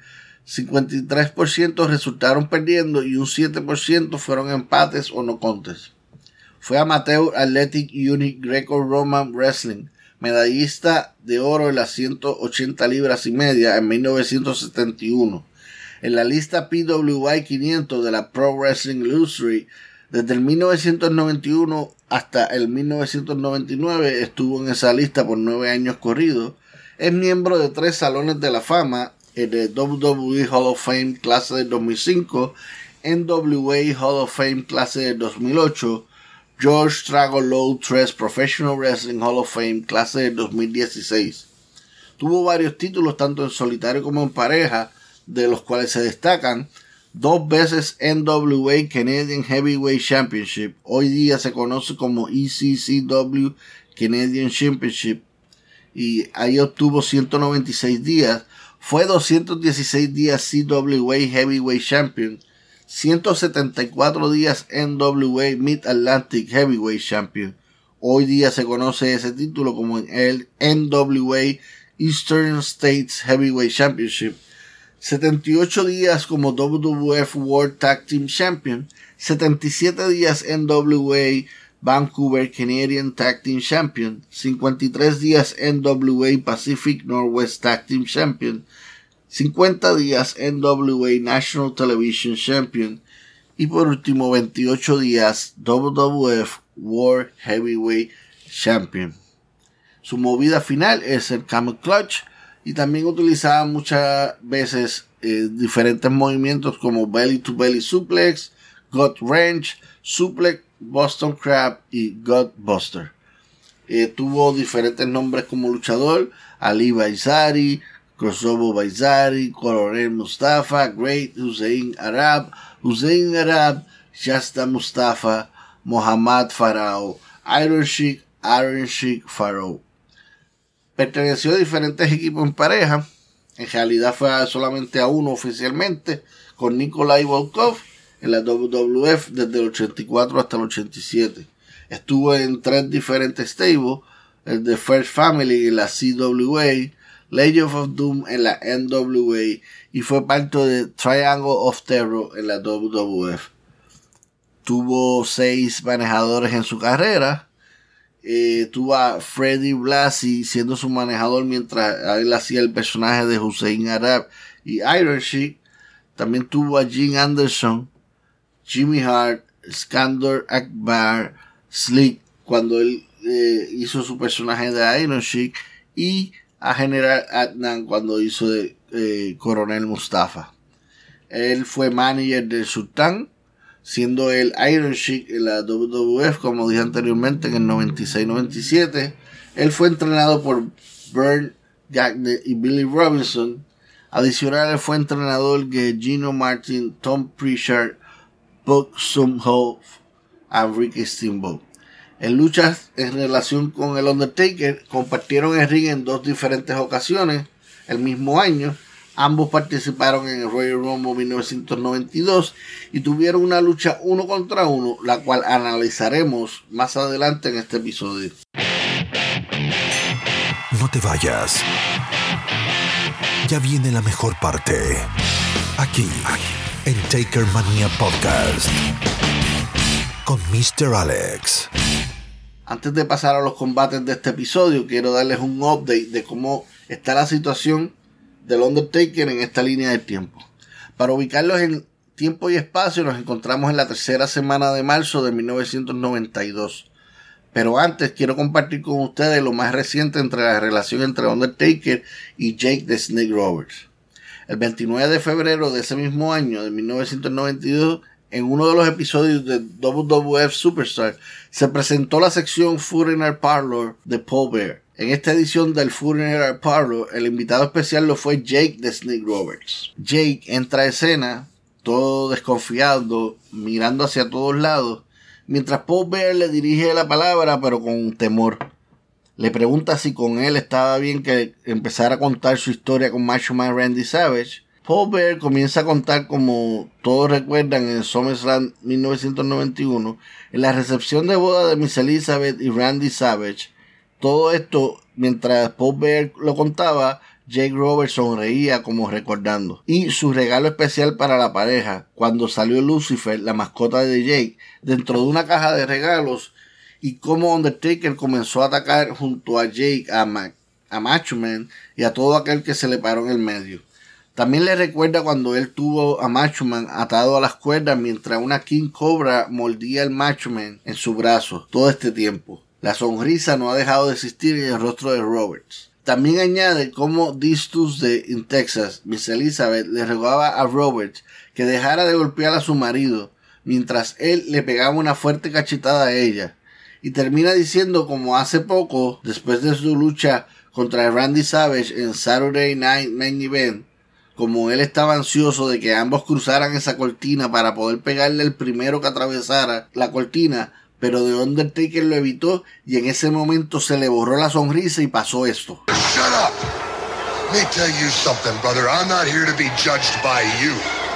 53% resultaron perdiendo y un 7% fueron empates o no contes. Fue Amateur Athletic Unit Greco-Roman Wrestling, medallista de oro en las 180 libras y media en 1971. En la lista PWI 500 de la Pro Wrestling Illustrated, desde el 1991 hasta el 1999 estuvo en esa lista por 9 años corridos. Es miembro de 3 salones de la fama, el de WWE Hall of Fame clase del 2005, NWA Hall of Fame clase del 2008, George Straggle 3 Professional Wrestling Hall of Fame clase del 2016. Tuvo varios títulos tanto en solitario como en pareja, de los cuales se destacan 2 veces NWA Canadian Heavyweight Championship, hoy día se conoce como ECCW Canadian Championship, y ahí obtuvo 196 días. Fue 216 días CWA Heavyweight Champion, 174 días NWA Mid-Atlantic Heavyweight Champion. Hoy día se conoce ese título como el NWA Eastern States Heavyweight Championship. 78 días como WWF World Tag Team Champion. 77 días NWA Vancouver Canadian Tag Team Champion. 53 días NWA Pacific Northwest Tag Team Champion. 50 días NWA National Television Champion. Y por último 28 días WWF World Heavyweight Champion. Su movida final es el Camel Clutch, y también utilizaba muchas veces diferentes movimientos como Belly to Belly Suplex, Gut Wrench, Suplex, Boston Crab y Gut Buster. Tuvo diferentes nombres como luchador: Ali Baizari, Crossover Baizari, Coronel Mustafa, Great Hussein Arab, Shasta Mustafa, Muhammad Farao, Iron Sheik Farao. Perteneció a diferentes equipos en pareja. En realidad fue solamente a uno oficialmente, con Nikolai Volkov en la WWF desde el 84 hasta el 87. Estuvo en 3 diferentes stables: el de First Family en la CWA, Legend of Doom en la NWA y fue parte de Triangle of Terror en la WWF. Tuvo 6 manejadores en su carrera. Tuvo a Freddie Blassie siendo su manejador mientras él hacía el personaje de Hussein Arab y Iron Sheik. También tuvo a Gene Anderson, Jimmy Hart, Skandor Akbar, Slick cuando él hizo su personaje de Iron Sheik, y a General Adnan cuando hizo de Coronel Mustafa. Él fue manager del Sultán, siendo el Iron Sheik en la WWF, como dije anteriormente, en el 96-97. Él fue entrenado por Vern Gagne y Billy Robinson. Adicional, él fue entrenador de Gino Martin, Tom Pritchard, Buck Sumhoff y Ricky Steamboat. En luchas en relación con el Undertaker, compartieron el ring en 2 diferentes ocasiones el mismo año. Ambos participaron en el Royal Rumble 1992 y tuvieron una lucha 1 contra 1, la cual analizaremos más adelante en este episodio. No te vayas. Ya viene la mejor parte. Aquí en Taker Mania Podcast con Mr. Alex. Antes de pasar a los combates de este episodio, quiero darles un update de cómo está la situación del Undertaker en esta línea de tiempo. Para ubicarlos en tiempo y espacio, nos encontramos en la 3ª semana de marzo de 1992. Pero antes quiero compartir con ustedes lo más reciente entre la relación entre Undertaker y Jake the Snake Roberts. El 29 de febrero de ese mismo año, de 1992, en uno de los episodios de WWF Superstar, se presentó la sección Funeral Parlor de Paul Bearer. En esta edición del Funeral Parlor, el invitado especial lo fue Jake the Snake Roberts. Jake entra a escena, todo desconfiado, mirando hacia todos lados, mientras Paul Bearer le dirige la palabra, pero con temor. Le pregunta si con él estaba bien que empezara a contar su historia con Macho Man Randy Savage. Paul Bearer comienza a contar, como todos recuerdan, en SummerSlam 1991, en la recepción de boda de Miss Elizabeth y Randy Savage. Todo esto, mientras Paul Bearer lo contaba, Jake Roberts sonreía como recordando. Y su regalo especial para la pareja, cuando salió Lucifer, la mascota de Jake, dentro de una caja de regalos, y cómo Undertaker comenzó a atacar junto a Jake a Macho Man y a todo aquel que se le paró en el medio. También le recuerda cuando él tuvo a Macho Man atado a las cuerdas mientras una King Cobra mordía al Macho Man en su brazo todo este tiempo. La sonrisa no ha dejado de existir en el rostro de Roberts. También añade cómo This Tuesday en Texas, Miss Elizabeth le rogaba a Roberts que dejara de golpear a su marido mientras él le pegaba una fuerte cachetada a ella. Y termina diciendo como hace poco, después de su lucha contra Randy Savage en Saturday Night Main Event, como él estaba ansioso de que ambos cruzaran esa cortina para poder pegarle el primero que atravesara la cortina, pero The Undertaker lo evitó y en ese momento se le borró la sonrisa y pasó esto. Shut up! Let me tell you something, brother. I'm not here to be judged by you.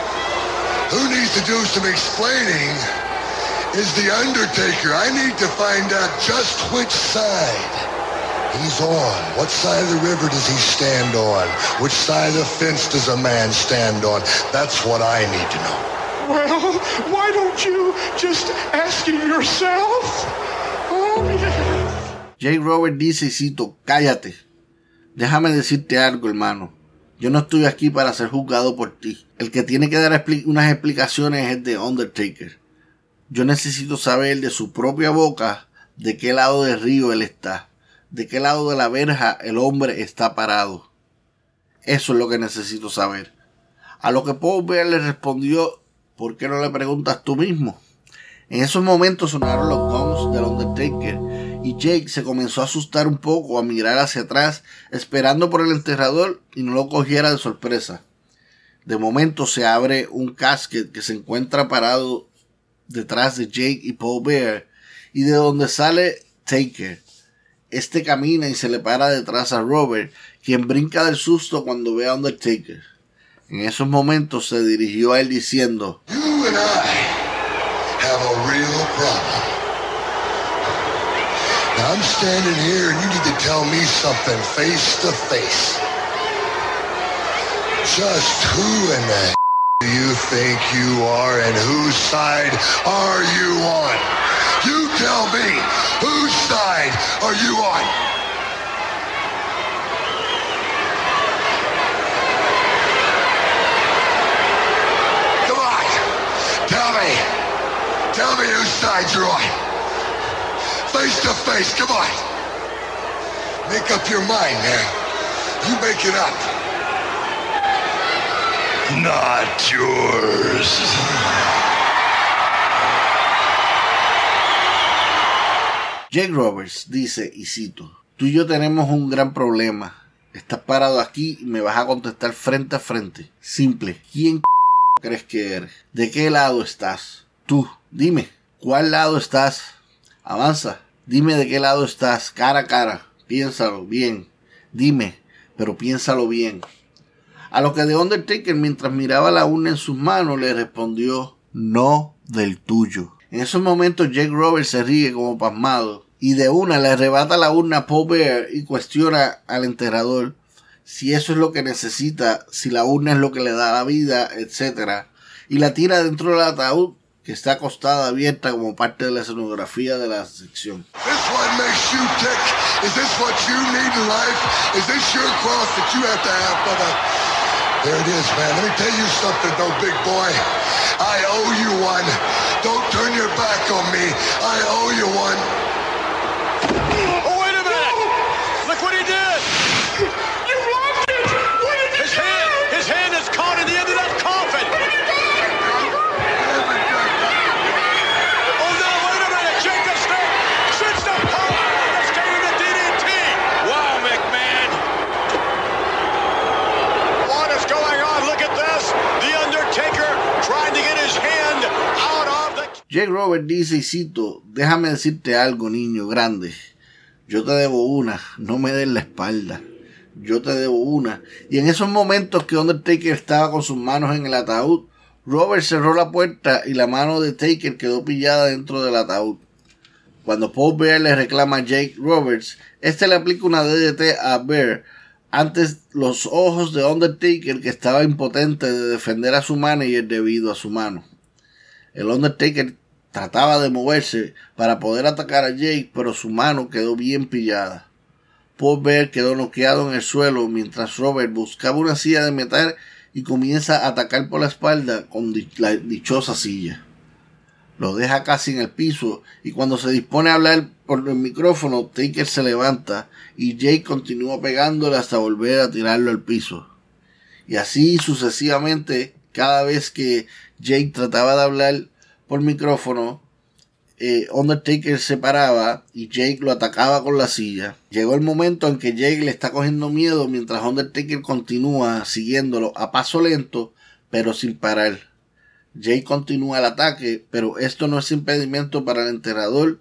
Who needs to do some explaining is The Undertaker. I need to find out just which side he's on. What side of the river does he stand on? Which side of the fence does a man stand on? That's what I need to know. Well, why don't you just ask it yourself? Oh, yes. Jake Roberts dice, y cito, cállate. Déjame decirte algo, hermano. Yo no estoy aquí para ser juzgado por ti. El que tiene que dar unas explicaciones es The Undertaker. Yo necesito saber de su propia boca de qué lado del río él está. De qué lado de la verja el hombre está parado. Eso es lo que necesito saber. A lo que Paul Bearer le respondió ¿por qué no le preguntas tú mismo? En esos momentos sonaron los gongs del Undertaker y Jake se comenzó a asustar un poco, a mirar hacia atrás, esperando por el enterrador y no lo cogiera de sorpresa. De momento se abre un casket que se encuentra parado detrás de Jake y Paul Bearer, y de donde sale Taker. Este camina y se le para detrás a Robert, quien brinca del susto cuando ve a Undertaker. En esos momentos se dirigió a él diciendo: You and I have a real problem. Now I'm standing here and you need to tell me something face to face. Just who in the do you think you are and whose side are you on? You tell me, whose side are you on? Come on, tell me whose side you're on. Face to face, come on. Make up your mind, man. You make it up. Not yours. Jake Roberts dice, y cito: tú y yo tenemos un gran problema. Estás parado aquí y me vas a contestar frente a frente. Simple. ¿Quién crees que eres? ¿De qué lado estás? Tú, dime, ¿cuál lado estás? Avanza, dime de qué lado estás, cara a cara. Piénsalo bien. Dime, pero piénsalo bien. A lo que The Undertaker, mientras miraba la urna en sus manos, le respondió: no del tuyo. En esos momentos Jake Roberts se ríe como pasmado y de una le arrebata la urna a Paul Bearer y cuestiona al enterrador si eso es lo que necesita, si la urna es lo que le da la vida, etc. Y la tira dentro del ataúd que está acostada abierta como parte de la escenografía de la sección. This one makes you tick. Is this what you need in life? Is this your cross that you have to have, brother? There it is, man. Let me tell you something, though, big boy. I owe you one. Don't turn your back on me. I owe you one. Oh, wait a minute! Look what he did! You locked it! What did you do? His hand is caught in the end of that coffin! What did you do? Oh, no, wait a minute! Jake the Snake sits the power of the state of the DDT! Wow, McMahon! What is going on? Look at this! The Undertaker trying to get his hand out of the... Jake Roberts dice, y cito: déjame decirte algo, niño grande. Yo te debo una, no me des la espalda. Yo te debo una. Y en esos momentos que Undertaker estaba con sus manos en el ataúd, Roberts cerró la puerta y la mano de Taker quedó pillada dentro del ataúd. Cuando Paul Bearer le reclama a Jake Roberts, este le aplica una DDT a Bearer antes los ojos de Undertaker, que estaba impotente de defender a su manager debido a su mano. El Undertaker trataba de moverse para poder atacar a Jake, pero su mano quedó bien pillada. Paul Bearer quedó noqueado en el suelo mientras Robert buscaba una silla de metal y comienza a atacar por la espalda con la dichosa silla. Lo deja casi en el piso y cuando se dispone a hablar por el micrófono, Taker se levanta y Jake continúa pegándole hasta volver a tirarlo al piso. Y así sucesivamente, cada vez que Jake trataba de hablar por micrófono, Undertaker se paraba y Jake lo atacaba con la silla. Llegó el momento en que Jake le está cogiendo miedo mientras Undertaker continúa siguiéndolo a paso lento pero sin parar. Jake continúa el ataque, pero esto no es impedimento para el enterrador.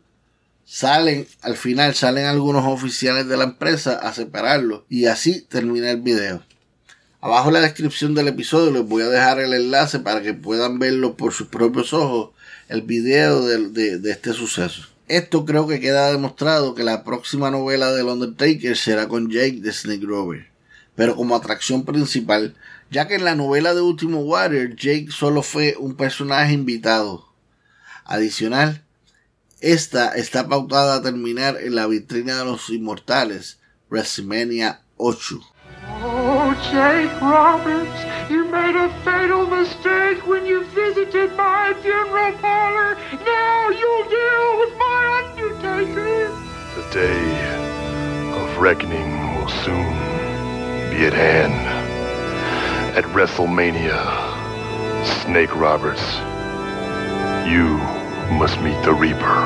Al final salen algunos oficiales de la empresa a separarlo y así termina el video. Abajo en la descripción del episodio les voy a dejar el enlace para que puedan verlo por sus propios ojos, el video de este suceso. Esto creo que queda demostrado que la próxima novela del Undertaker será con Jake the Snake Roberts, pero como atracción principal, ya que en la novela de Ultimate Warrior Jake solo fue un personaje invitado. Adicional, esta está pautada a terminar en la vitrina de los inmortales, WrestleMania 8. Oh, Jake Roberts, you made a fatal mistake when you visited my funeral parlor. Now you'll deal with my Undertaker. The day of reckoning will soon be at hand. At WrestleMania Snake Roberts, you must meet the Reaper.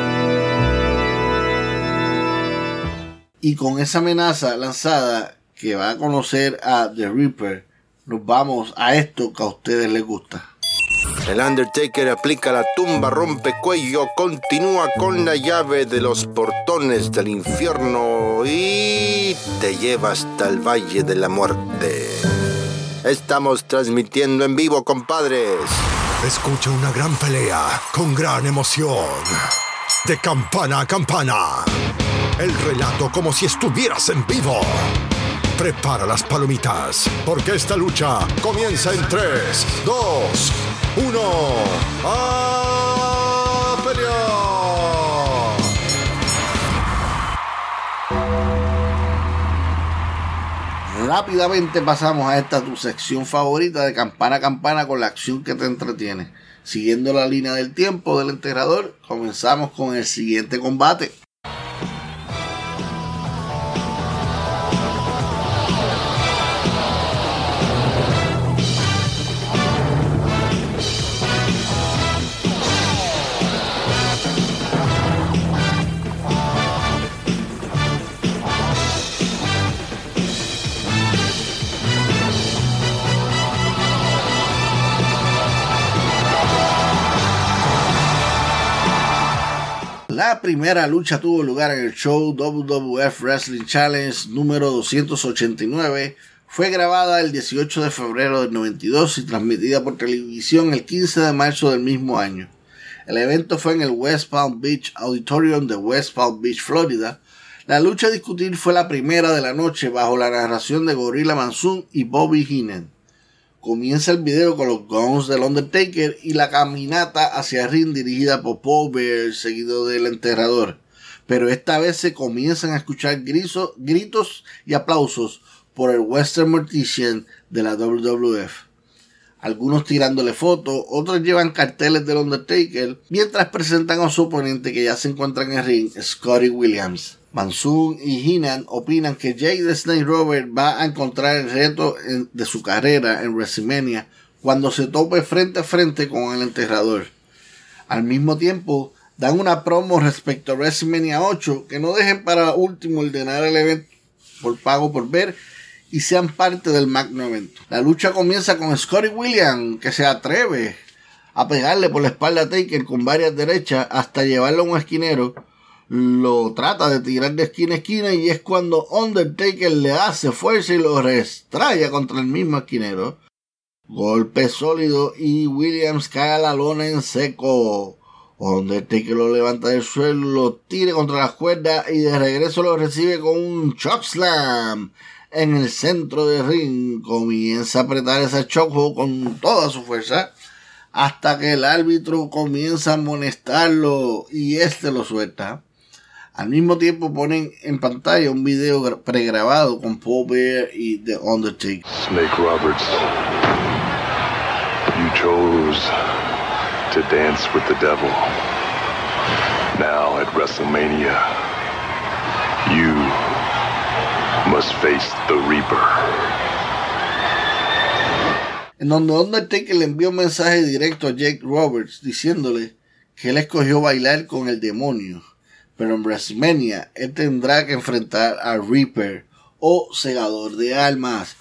Y con esa amenaza lanzada que va a conocer a The Reaper, nos vamos a esto que a ustedes les gusta. El Undertaker aplica la tumba rompecuello, continúa con la llave de los portones del infierno y te lleva hasta el Valle de la Muerte. Estamos transmitiendo en vivo, compadres. Escucha una gran pelea con gran emoción. De campana a campana. El relato como si estuvieras en vivo. Prepara las palomitas, porque esta lucha comienza en 3, 2, 1. ¡A pelear! Rápidamente pasamos a esta tu sección favorita de campana a campana con la acción que te entretiene. Siguiendo la línea del tiempo del enterrador, comenzamos con el siguiente combate. La primera lucha tuvo lugar en el show WWF Wrestling Challenge número 289. Fue grabada el 18 de febrero del 92 y transmitida por televisión el 15 de marzo del mismo año. El evento fue en el West Palm Beach Auditorium de West Palm Beach, Florida. La lucha a discutir fue la primera de la noche bajo la narración de Gorilla Monsoon y Bobby Heenan. Comienza el video con los guns del Undertaker y la caminata hacia el ring dirigida por Paul Bearer, seguido del enterrador. Pero esta vez se comienzan a escuchar gritos y aplausos por el Western Mortician de la WWF. Algunos tirándole fotos, otros llevan carteles del Undertaker, mientras presentan a su oponente que ya se encuentra en el ring, Scotty Williams. Monsoon y Heenan opinan que Jake the Snake Roberts va a encontrar el reto de su carrera en WrestleMania cuando se tope frente a frente con el enterrador. Al mismo tiempo, dan una promo respecto a WrestleMania 8 que no dejen para último ordenar el evento por pago por ver y sean parte del magno evento. La lucha comienza con Scotty Williams, que se atreve a pegarle por la espalda a Taker con varias derechas hasta llevarlo a un esquinero. Lo trata de tirar de esquina a esquina y es cuando Undertaker le hace fuerza y lo restraya contra el mismo esquinero. Golpe sólido y Williams cae a la lona en seco. Undertaker lo levanta del suelo, lo tira contra las cuerdas y de regreso lo recibe con un chokeslam en el centro del ring. Comienza a apretar ese chokehold con toda su fuerza hasta que el árbitro comienza a amonestarlo y lo suelta. Al mismo tiempo ponen en pantalla un video pregrabado con Paul Bearer y The Undertaker. Snake Roberts, you chose to dance with the devil. Now at WrestleMania, you must face the Reaper. En donde Undertaker le envió un mensaje directo a Jake Roberts diciéndole que él escogió bailar con el demonio. Pero en WrestleMania, él tendrá que enfrentar a Reaper o Segador de Almas.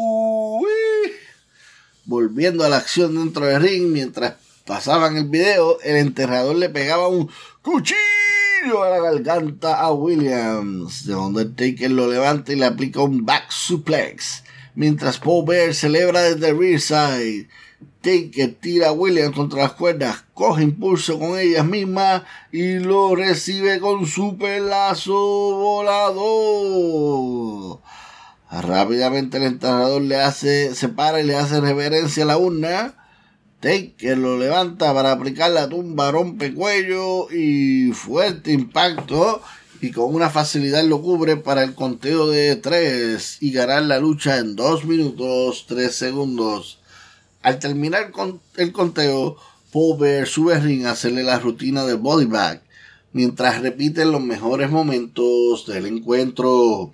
Volviendo a la acción dentro del ring, mientras pasaban el video, el enterrador le pegaba un cuchillo a la garganta a Williams. The Undertaker lo levanta y le aplica un back suplex. Mientras Paul Bearer celebra desde el rear side. Taker tira a Williams contra las cuerdas, coge impulso con ellas mismas y lo recibe con su pelazo volador. Rápidamente el enterrador se para y le hace reverencia a la urna. Taker lo levanta para aplicar la tumba rompecuello y fuerte impacto, y con una facilidad lo cubre para el conteo de 3 y ganar la lucha en 2 minutos 3 segundos. Al terminar el conteo, Paul Bearer sube al ring a hacerle la rutina de body bag, mientras repiten los mejores momentos del encuentro.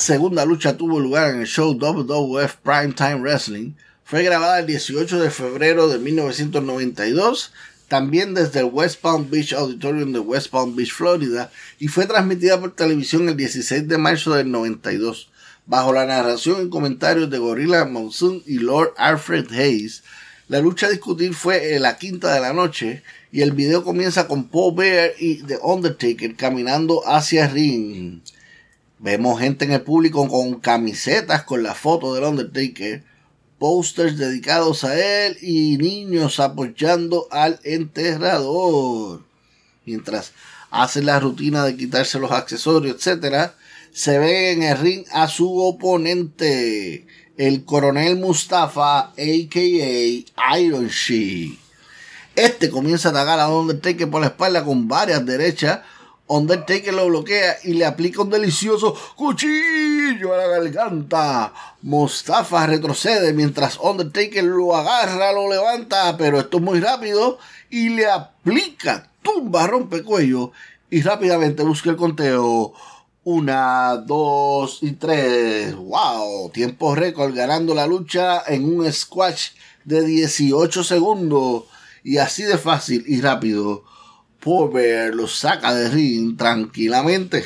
segunda lucha tuvo lugar en el show WWF Primetime Wrestling. Fue grabada el 18 de febrero de 1992, también desde el West Palm Beach Auditorium de West Palm Beach, Florida, y fue transmitida por televisión el 16 de marzo del 92, bajo la narración y comentarios de Gorilla Monsoon y Lord Alfred Hayes. La lucha a discutir fue la quinta de la noche, y el video comienza con Paul Bearer y The Undertaker caminando hacia el ring. Vemos gente en el público con camisetas con la foto del Undertaker, pósters dedicados a él y niños apoyando al enterrador. Mientras hacen la rutina de quitarse los accesorios, etc., se ve en el ring a su oponente, el coronel Mustafa, a.k.a. Iron Sheik. Este comienza a atacar a Undertaker por la espalda con varias derechas. Undertaker lo bloquea y le aplica un delicioso cuchillo a la garganta. Mustafa retrocede mientras Undertaker lo agarra, lo levanta, pero esto es muy rápido, y le aplica tumba rompecuello y rápidamente busca el conteo. 1, 2 y 3. ¡Wow! Tiempo récord, ganando la lucha en un squash de 18 segundos. Y así de fácil y rápido, Paul Bearer lo saca de ring tranquilamente.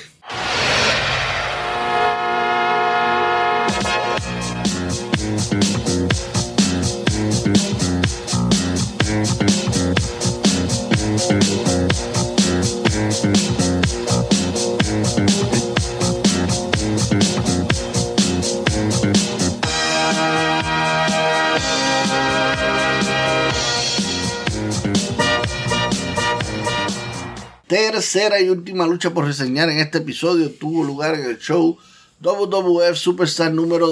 Tercera y última lucha por reseñar en este episodio tuvo lugar en el show WWF Superstar número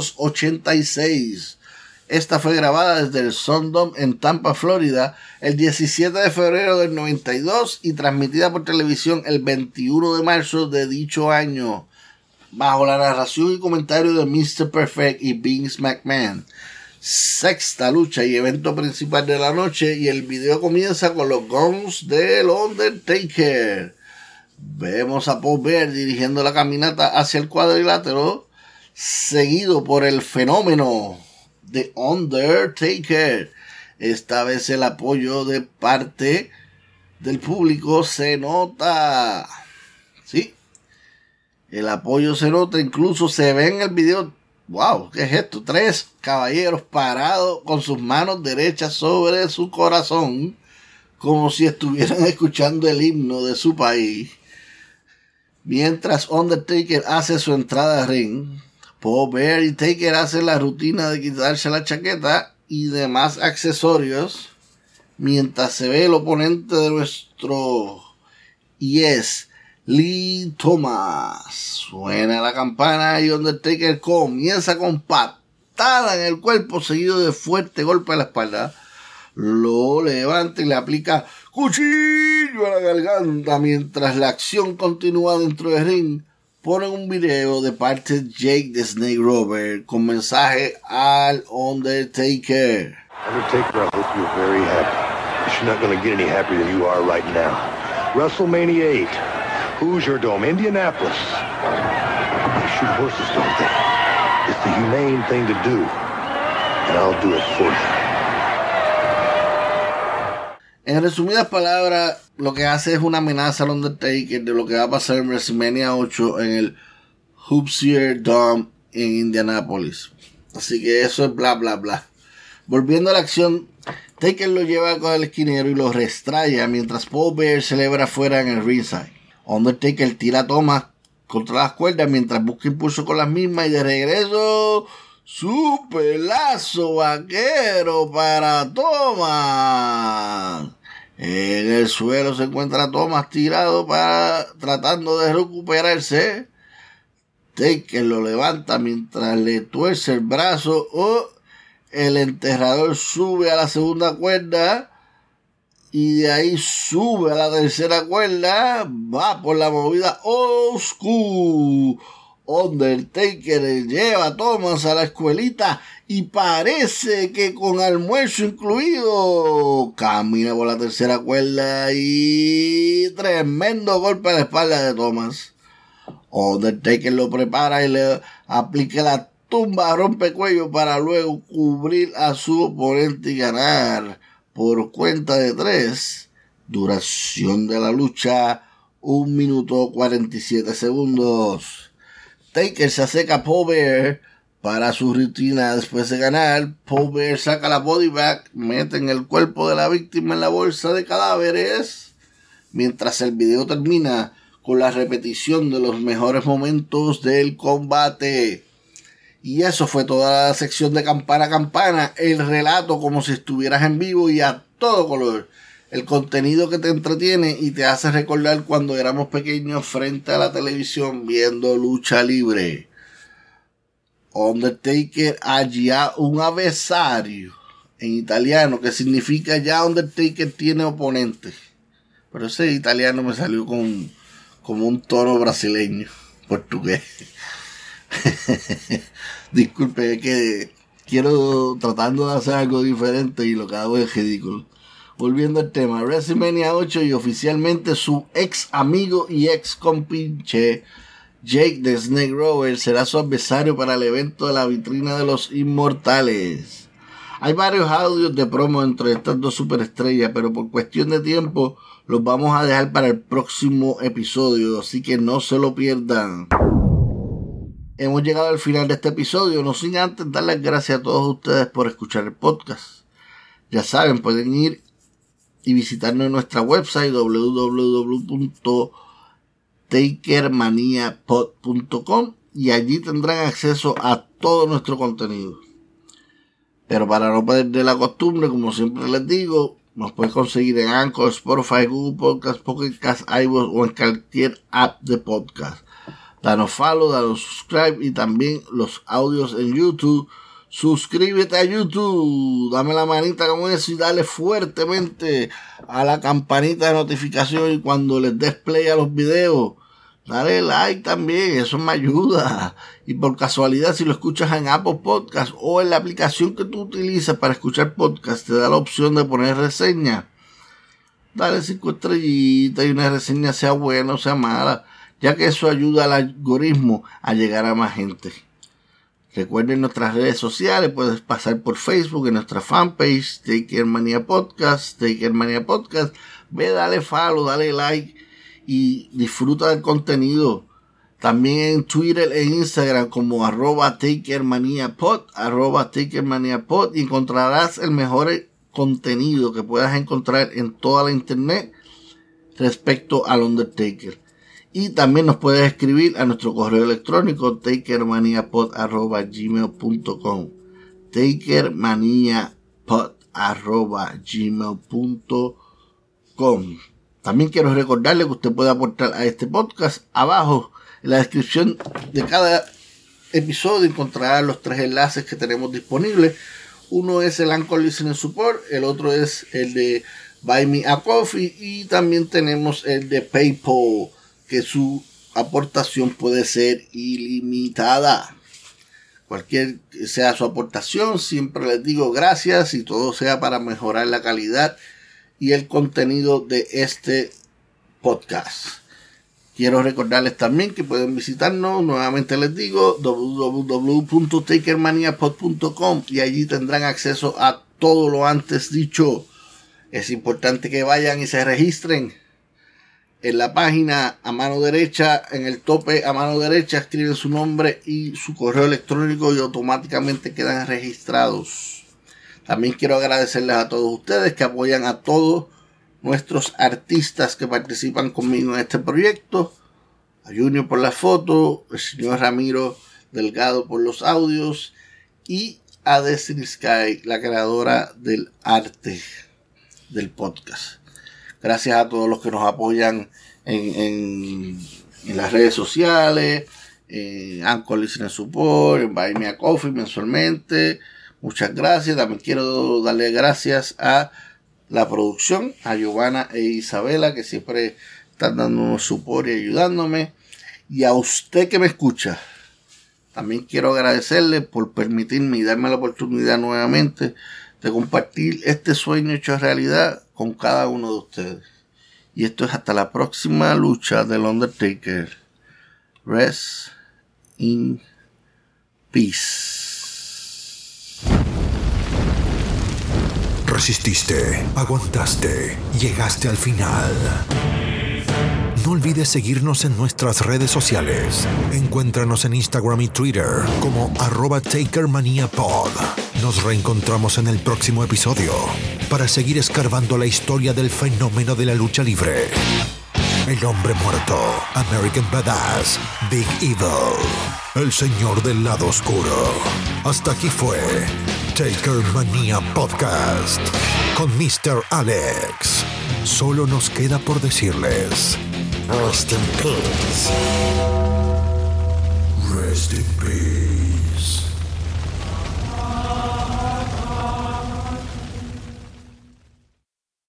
286. Esta fue grabada desde el Sundome en Tampa, Florida, el 17 de febrero del 92 y transmitida por televisión el 21 de marzo de dicho año, bajo la narración y comentario de Mr. Perfect y Vince McMahon. Sexta lucha y evento principal de la noche, y el video comienza con los gongs del Undertaker. Vemos a Paul Bearer dirigiendo la caminata hacia el cuadrilátero, seguido por el fenómeno de Undertaker. Esta vez el apoyo de parte del público se nota. Sí, el apoyo se nota, incluso se ve en el video. Wow, ¿qué es esto? 3 caballeros parados con sus manos derechas sobre su corazón, como si estuvieran escuchando el himno de su país. Mientras Undertaker hace su entrada al ring, Paul Bearer y Taker hacen la rutina de quitarse la chaqueta y demás accesorios, mientras se ve el oponente de nuestro Yes, Lee Thomas. Suena la campana y Undertaker comienza con patada en el cuerpo, seguido de fuerte golpe a la espalda. Lo levanta y le aplica cuchillo a la garganta. Mientras la acción continúa dentro del ring, ponen un video de parte de Jake the Snake Roberts con mensaje al Undertaker. Undertaker, I hope you're very happy. But you're not going to get any happier than you are right now. WrestleMania 8. Hoosier Dome, Indianapolis. They shoot horses, don't they? It's the humane thing to do. And I'll do it for you. En resumidas palabras, lo que hace es una amenaza al Undertaker de lo que va a pasar en WrestleMania 8 en el Hoosier Dome en Indianapolis. Así que eso es bla bla bla. Volviendo a la acción, Taker lo lleva con el esquinero y lo restraya mientras Paul Bearer celebra afuera en el ringside. Undertaker tira a Thomas contra las cuerdas mientras busca impulso con las mismas, y de regreso su pelazo vaquero para Thomas. En el suelo se encuentra Thomas tirado tratando de recuperarse. Taker lo levanta mientras le tuerce el brazo. El enterrador sube a la segunda cuerda y de ahí sube a la tercera cuerda. Va por la movida old school. Undertaker lleva a Thomas a la escuelita y parece que con almuerzo incluido. Camina por la tercera cuerda y tremendo golpe a la espalda de Thomas. Undertaker lo prepara y le aplica la tumba rompecuello para luego cubrir a su oponente y ganar por cuenta de 3. Duración de la lucha 1 minuto 47 segundos. Taker se acerca a Paul Bearer para su rutina después de ganar. Paul Bearer saca la body bag, mete en el cuerpo de la víctima en la bolsa de cadáveres, mientras el video termina con la repetición de los mejores momentos del combate. Y eso fue toda la sección de campana a campana, el relato como si estuvieras en vivo y a todo color. El contenido que te entretiene y te hace recordar cuando éramos pequeños frente a la televisión viendo lucha libre. Undertaker ha un avversario en italiano, que significa ya Undertaker tiene oponente. Pero ese italiano me salió como un tono brasileño, portugués. Disculpe, es que quiero tratando de hacer algo diferente y lo que hago es ridículo. Volviendo al tema, WrestleMania 8 y oficialmente su ex amigo y ex compinche Jake the Snake Roberts será su adversario para el evento de la vitrina de los inmortales. Hay varios audios de promo entre estas dos superestrellas, pero por cuestión de tiempo los vamos a dejar para el próximo episodio, así que no se lo pierdan. Hemos llegado al final de este episodio, no sin antes dar las gracias a todos ustedes por escuchar el podcast. Ya saben, pueden ir y visitarnos en nuestra website www.takermaniapod.com y allí tendrán acceso a todo nuestro contenido. Pero para no perder la costumbre, como siempre les digo, nos puedes conseguir en Anchor, Spotify, Google Podcast, Pocket Cast, iVoox o en cualquier app de podcast. Danos follow, danos subscribe y también los audios en YouTube. Suscríbete a YouTube, dame la manita con eso y dale fuertemente a la campanita de notificación y cuando les des play a los videos, dale like también, eso me ayuda. Y por casualidad, si lo escuchas en Apple Podcast o en la aplicación que tú utilizas para escuchar podcast, te da la opción de poner reseña. Dale 5 estrellitas y una reseña, sea buena o sea mala, ya que eso ayuda al algoritmo a llegar a más gente. Recuerden nuestras redes sociales, puedes pasar por Facebook en nuestra fanpage, Takermania Podcast, ve, dale follow, dale like y disfruta del contenido. También en Twitter e Instagram como @TakermaniaPod, @TakermaniaPod, y encontrarás el mejor contenido que puedas encontrar en toda la internet respecto al Undertaker. Y también nos puedes escribir a nuestro correo electrónico takermaniapod@gmail.com, takermaniapod@gmail.com. También quiero recordarle que usted puede aportar a este podcast. Abajo en la descripción de cada episodio encontrará los 3 enlaces que tenemos disponibles. Uno es el Anchor Listening Support, el otro es el de Buy Me a Coffee y también tenemos el de PayPal, que su aportación puede ser ilimitada. Cualquier que sea su aportación, siempre les digo gracias y todo sea para mejorar la calidad y el contenido de este podcast. Quiero recordarles también que pueden visitarnos, nuevamente les digo, www.takermaniapod.com y allí tendrán acceso a todo lo antes dicho. Es importante que vayan y se registren. En la página a mano derecha, en el tope a mano derecha, escriben su nombre y su correo electrónico y automáticamente quedan registrados. También quiero agradecerles a todos ustedes que apoyan a todos nuestros artistas que participan conmigo en este proyecto. A Junior por la foto, el señor Ramiro Delgado por los audios y a Destiny Sky, la creadora del arte del podcast. Gracias a todos los que nos apoyan en las redes sociales, en Anchor Listening Support, en Buy Me a Coffee mensualmente. Muchas gracias. También quiero darle gracias a la producción, a Giovanna e Isabela, que siempre están dándonos support y ayudándome. Y a usted que me escucha, también quiero agradecerle por permitirme y darme la oportunidad nuevamente de compartir este sueño hecho realidad con cada uno de ustedes. Y esto es hasta la próxima lucha del Undertaker. Rest in peace. Resististe, aguantaste, llegaste al final. No olvides seguirnos en nuestras redes sociales. Encuéntranos en Instagram y Twitter como @TakerManiaPod. Nos reencontramos en el próximo episodio para seguir escarbando la historia del fenómeno de la lucha libre. El hombre muerto, American Badass, Big Evil, el señor del lado oscuro. Hasta aquí fue Taker Mania Podcast con Mr. Alex. Solo nos queda por decirles: Rest in peace. Rest in peace.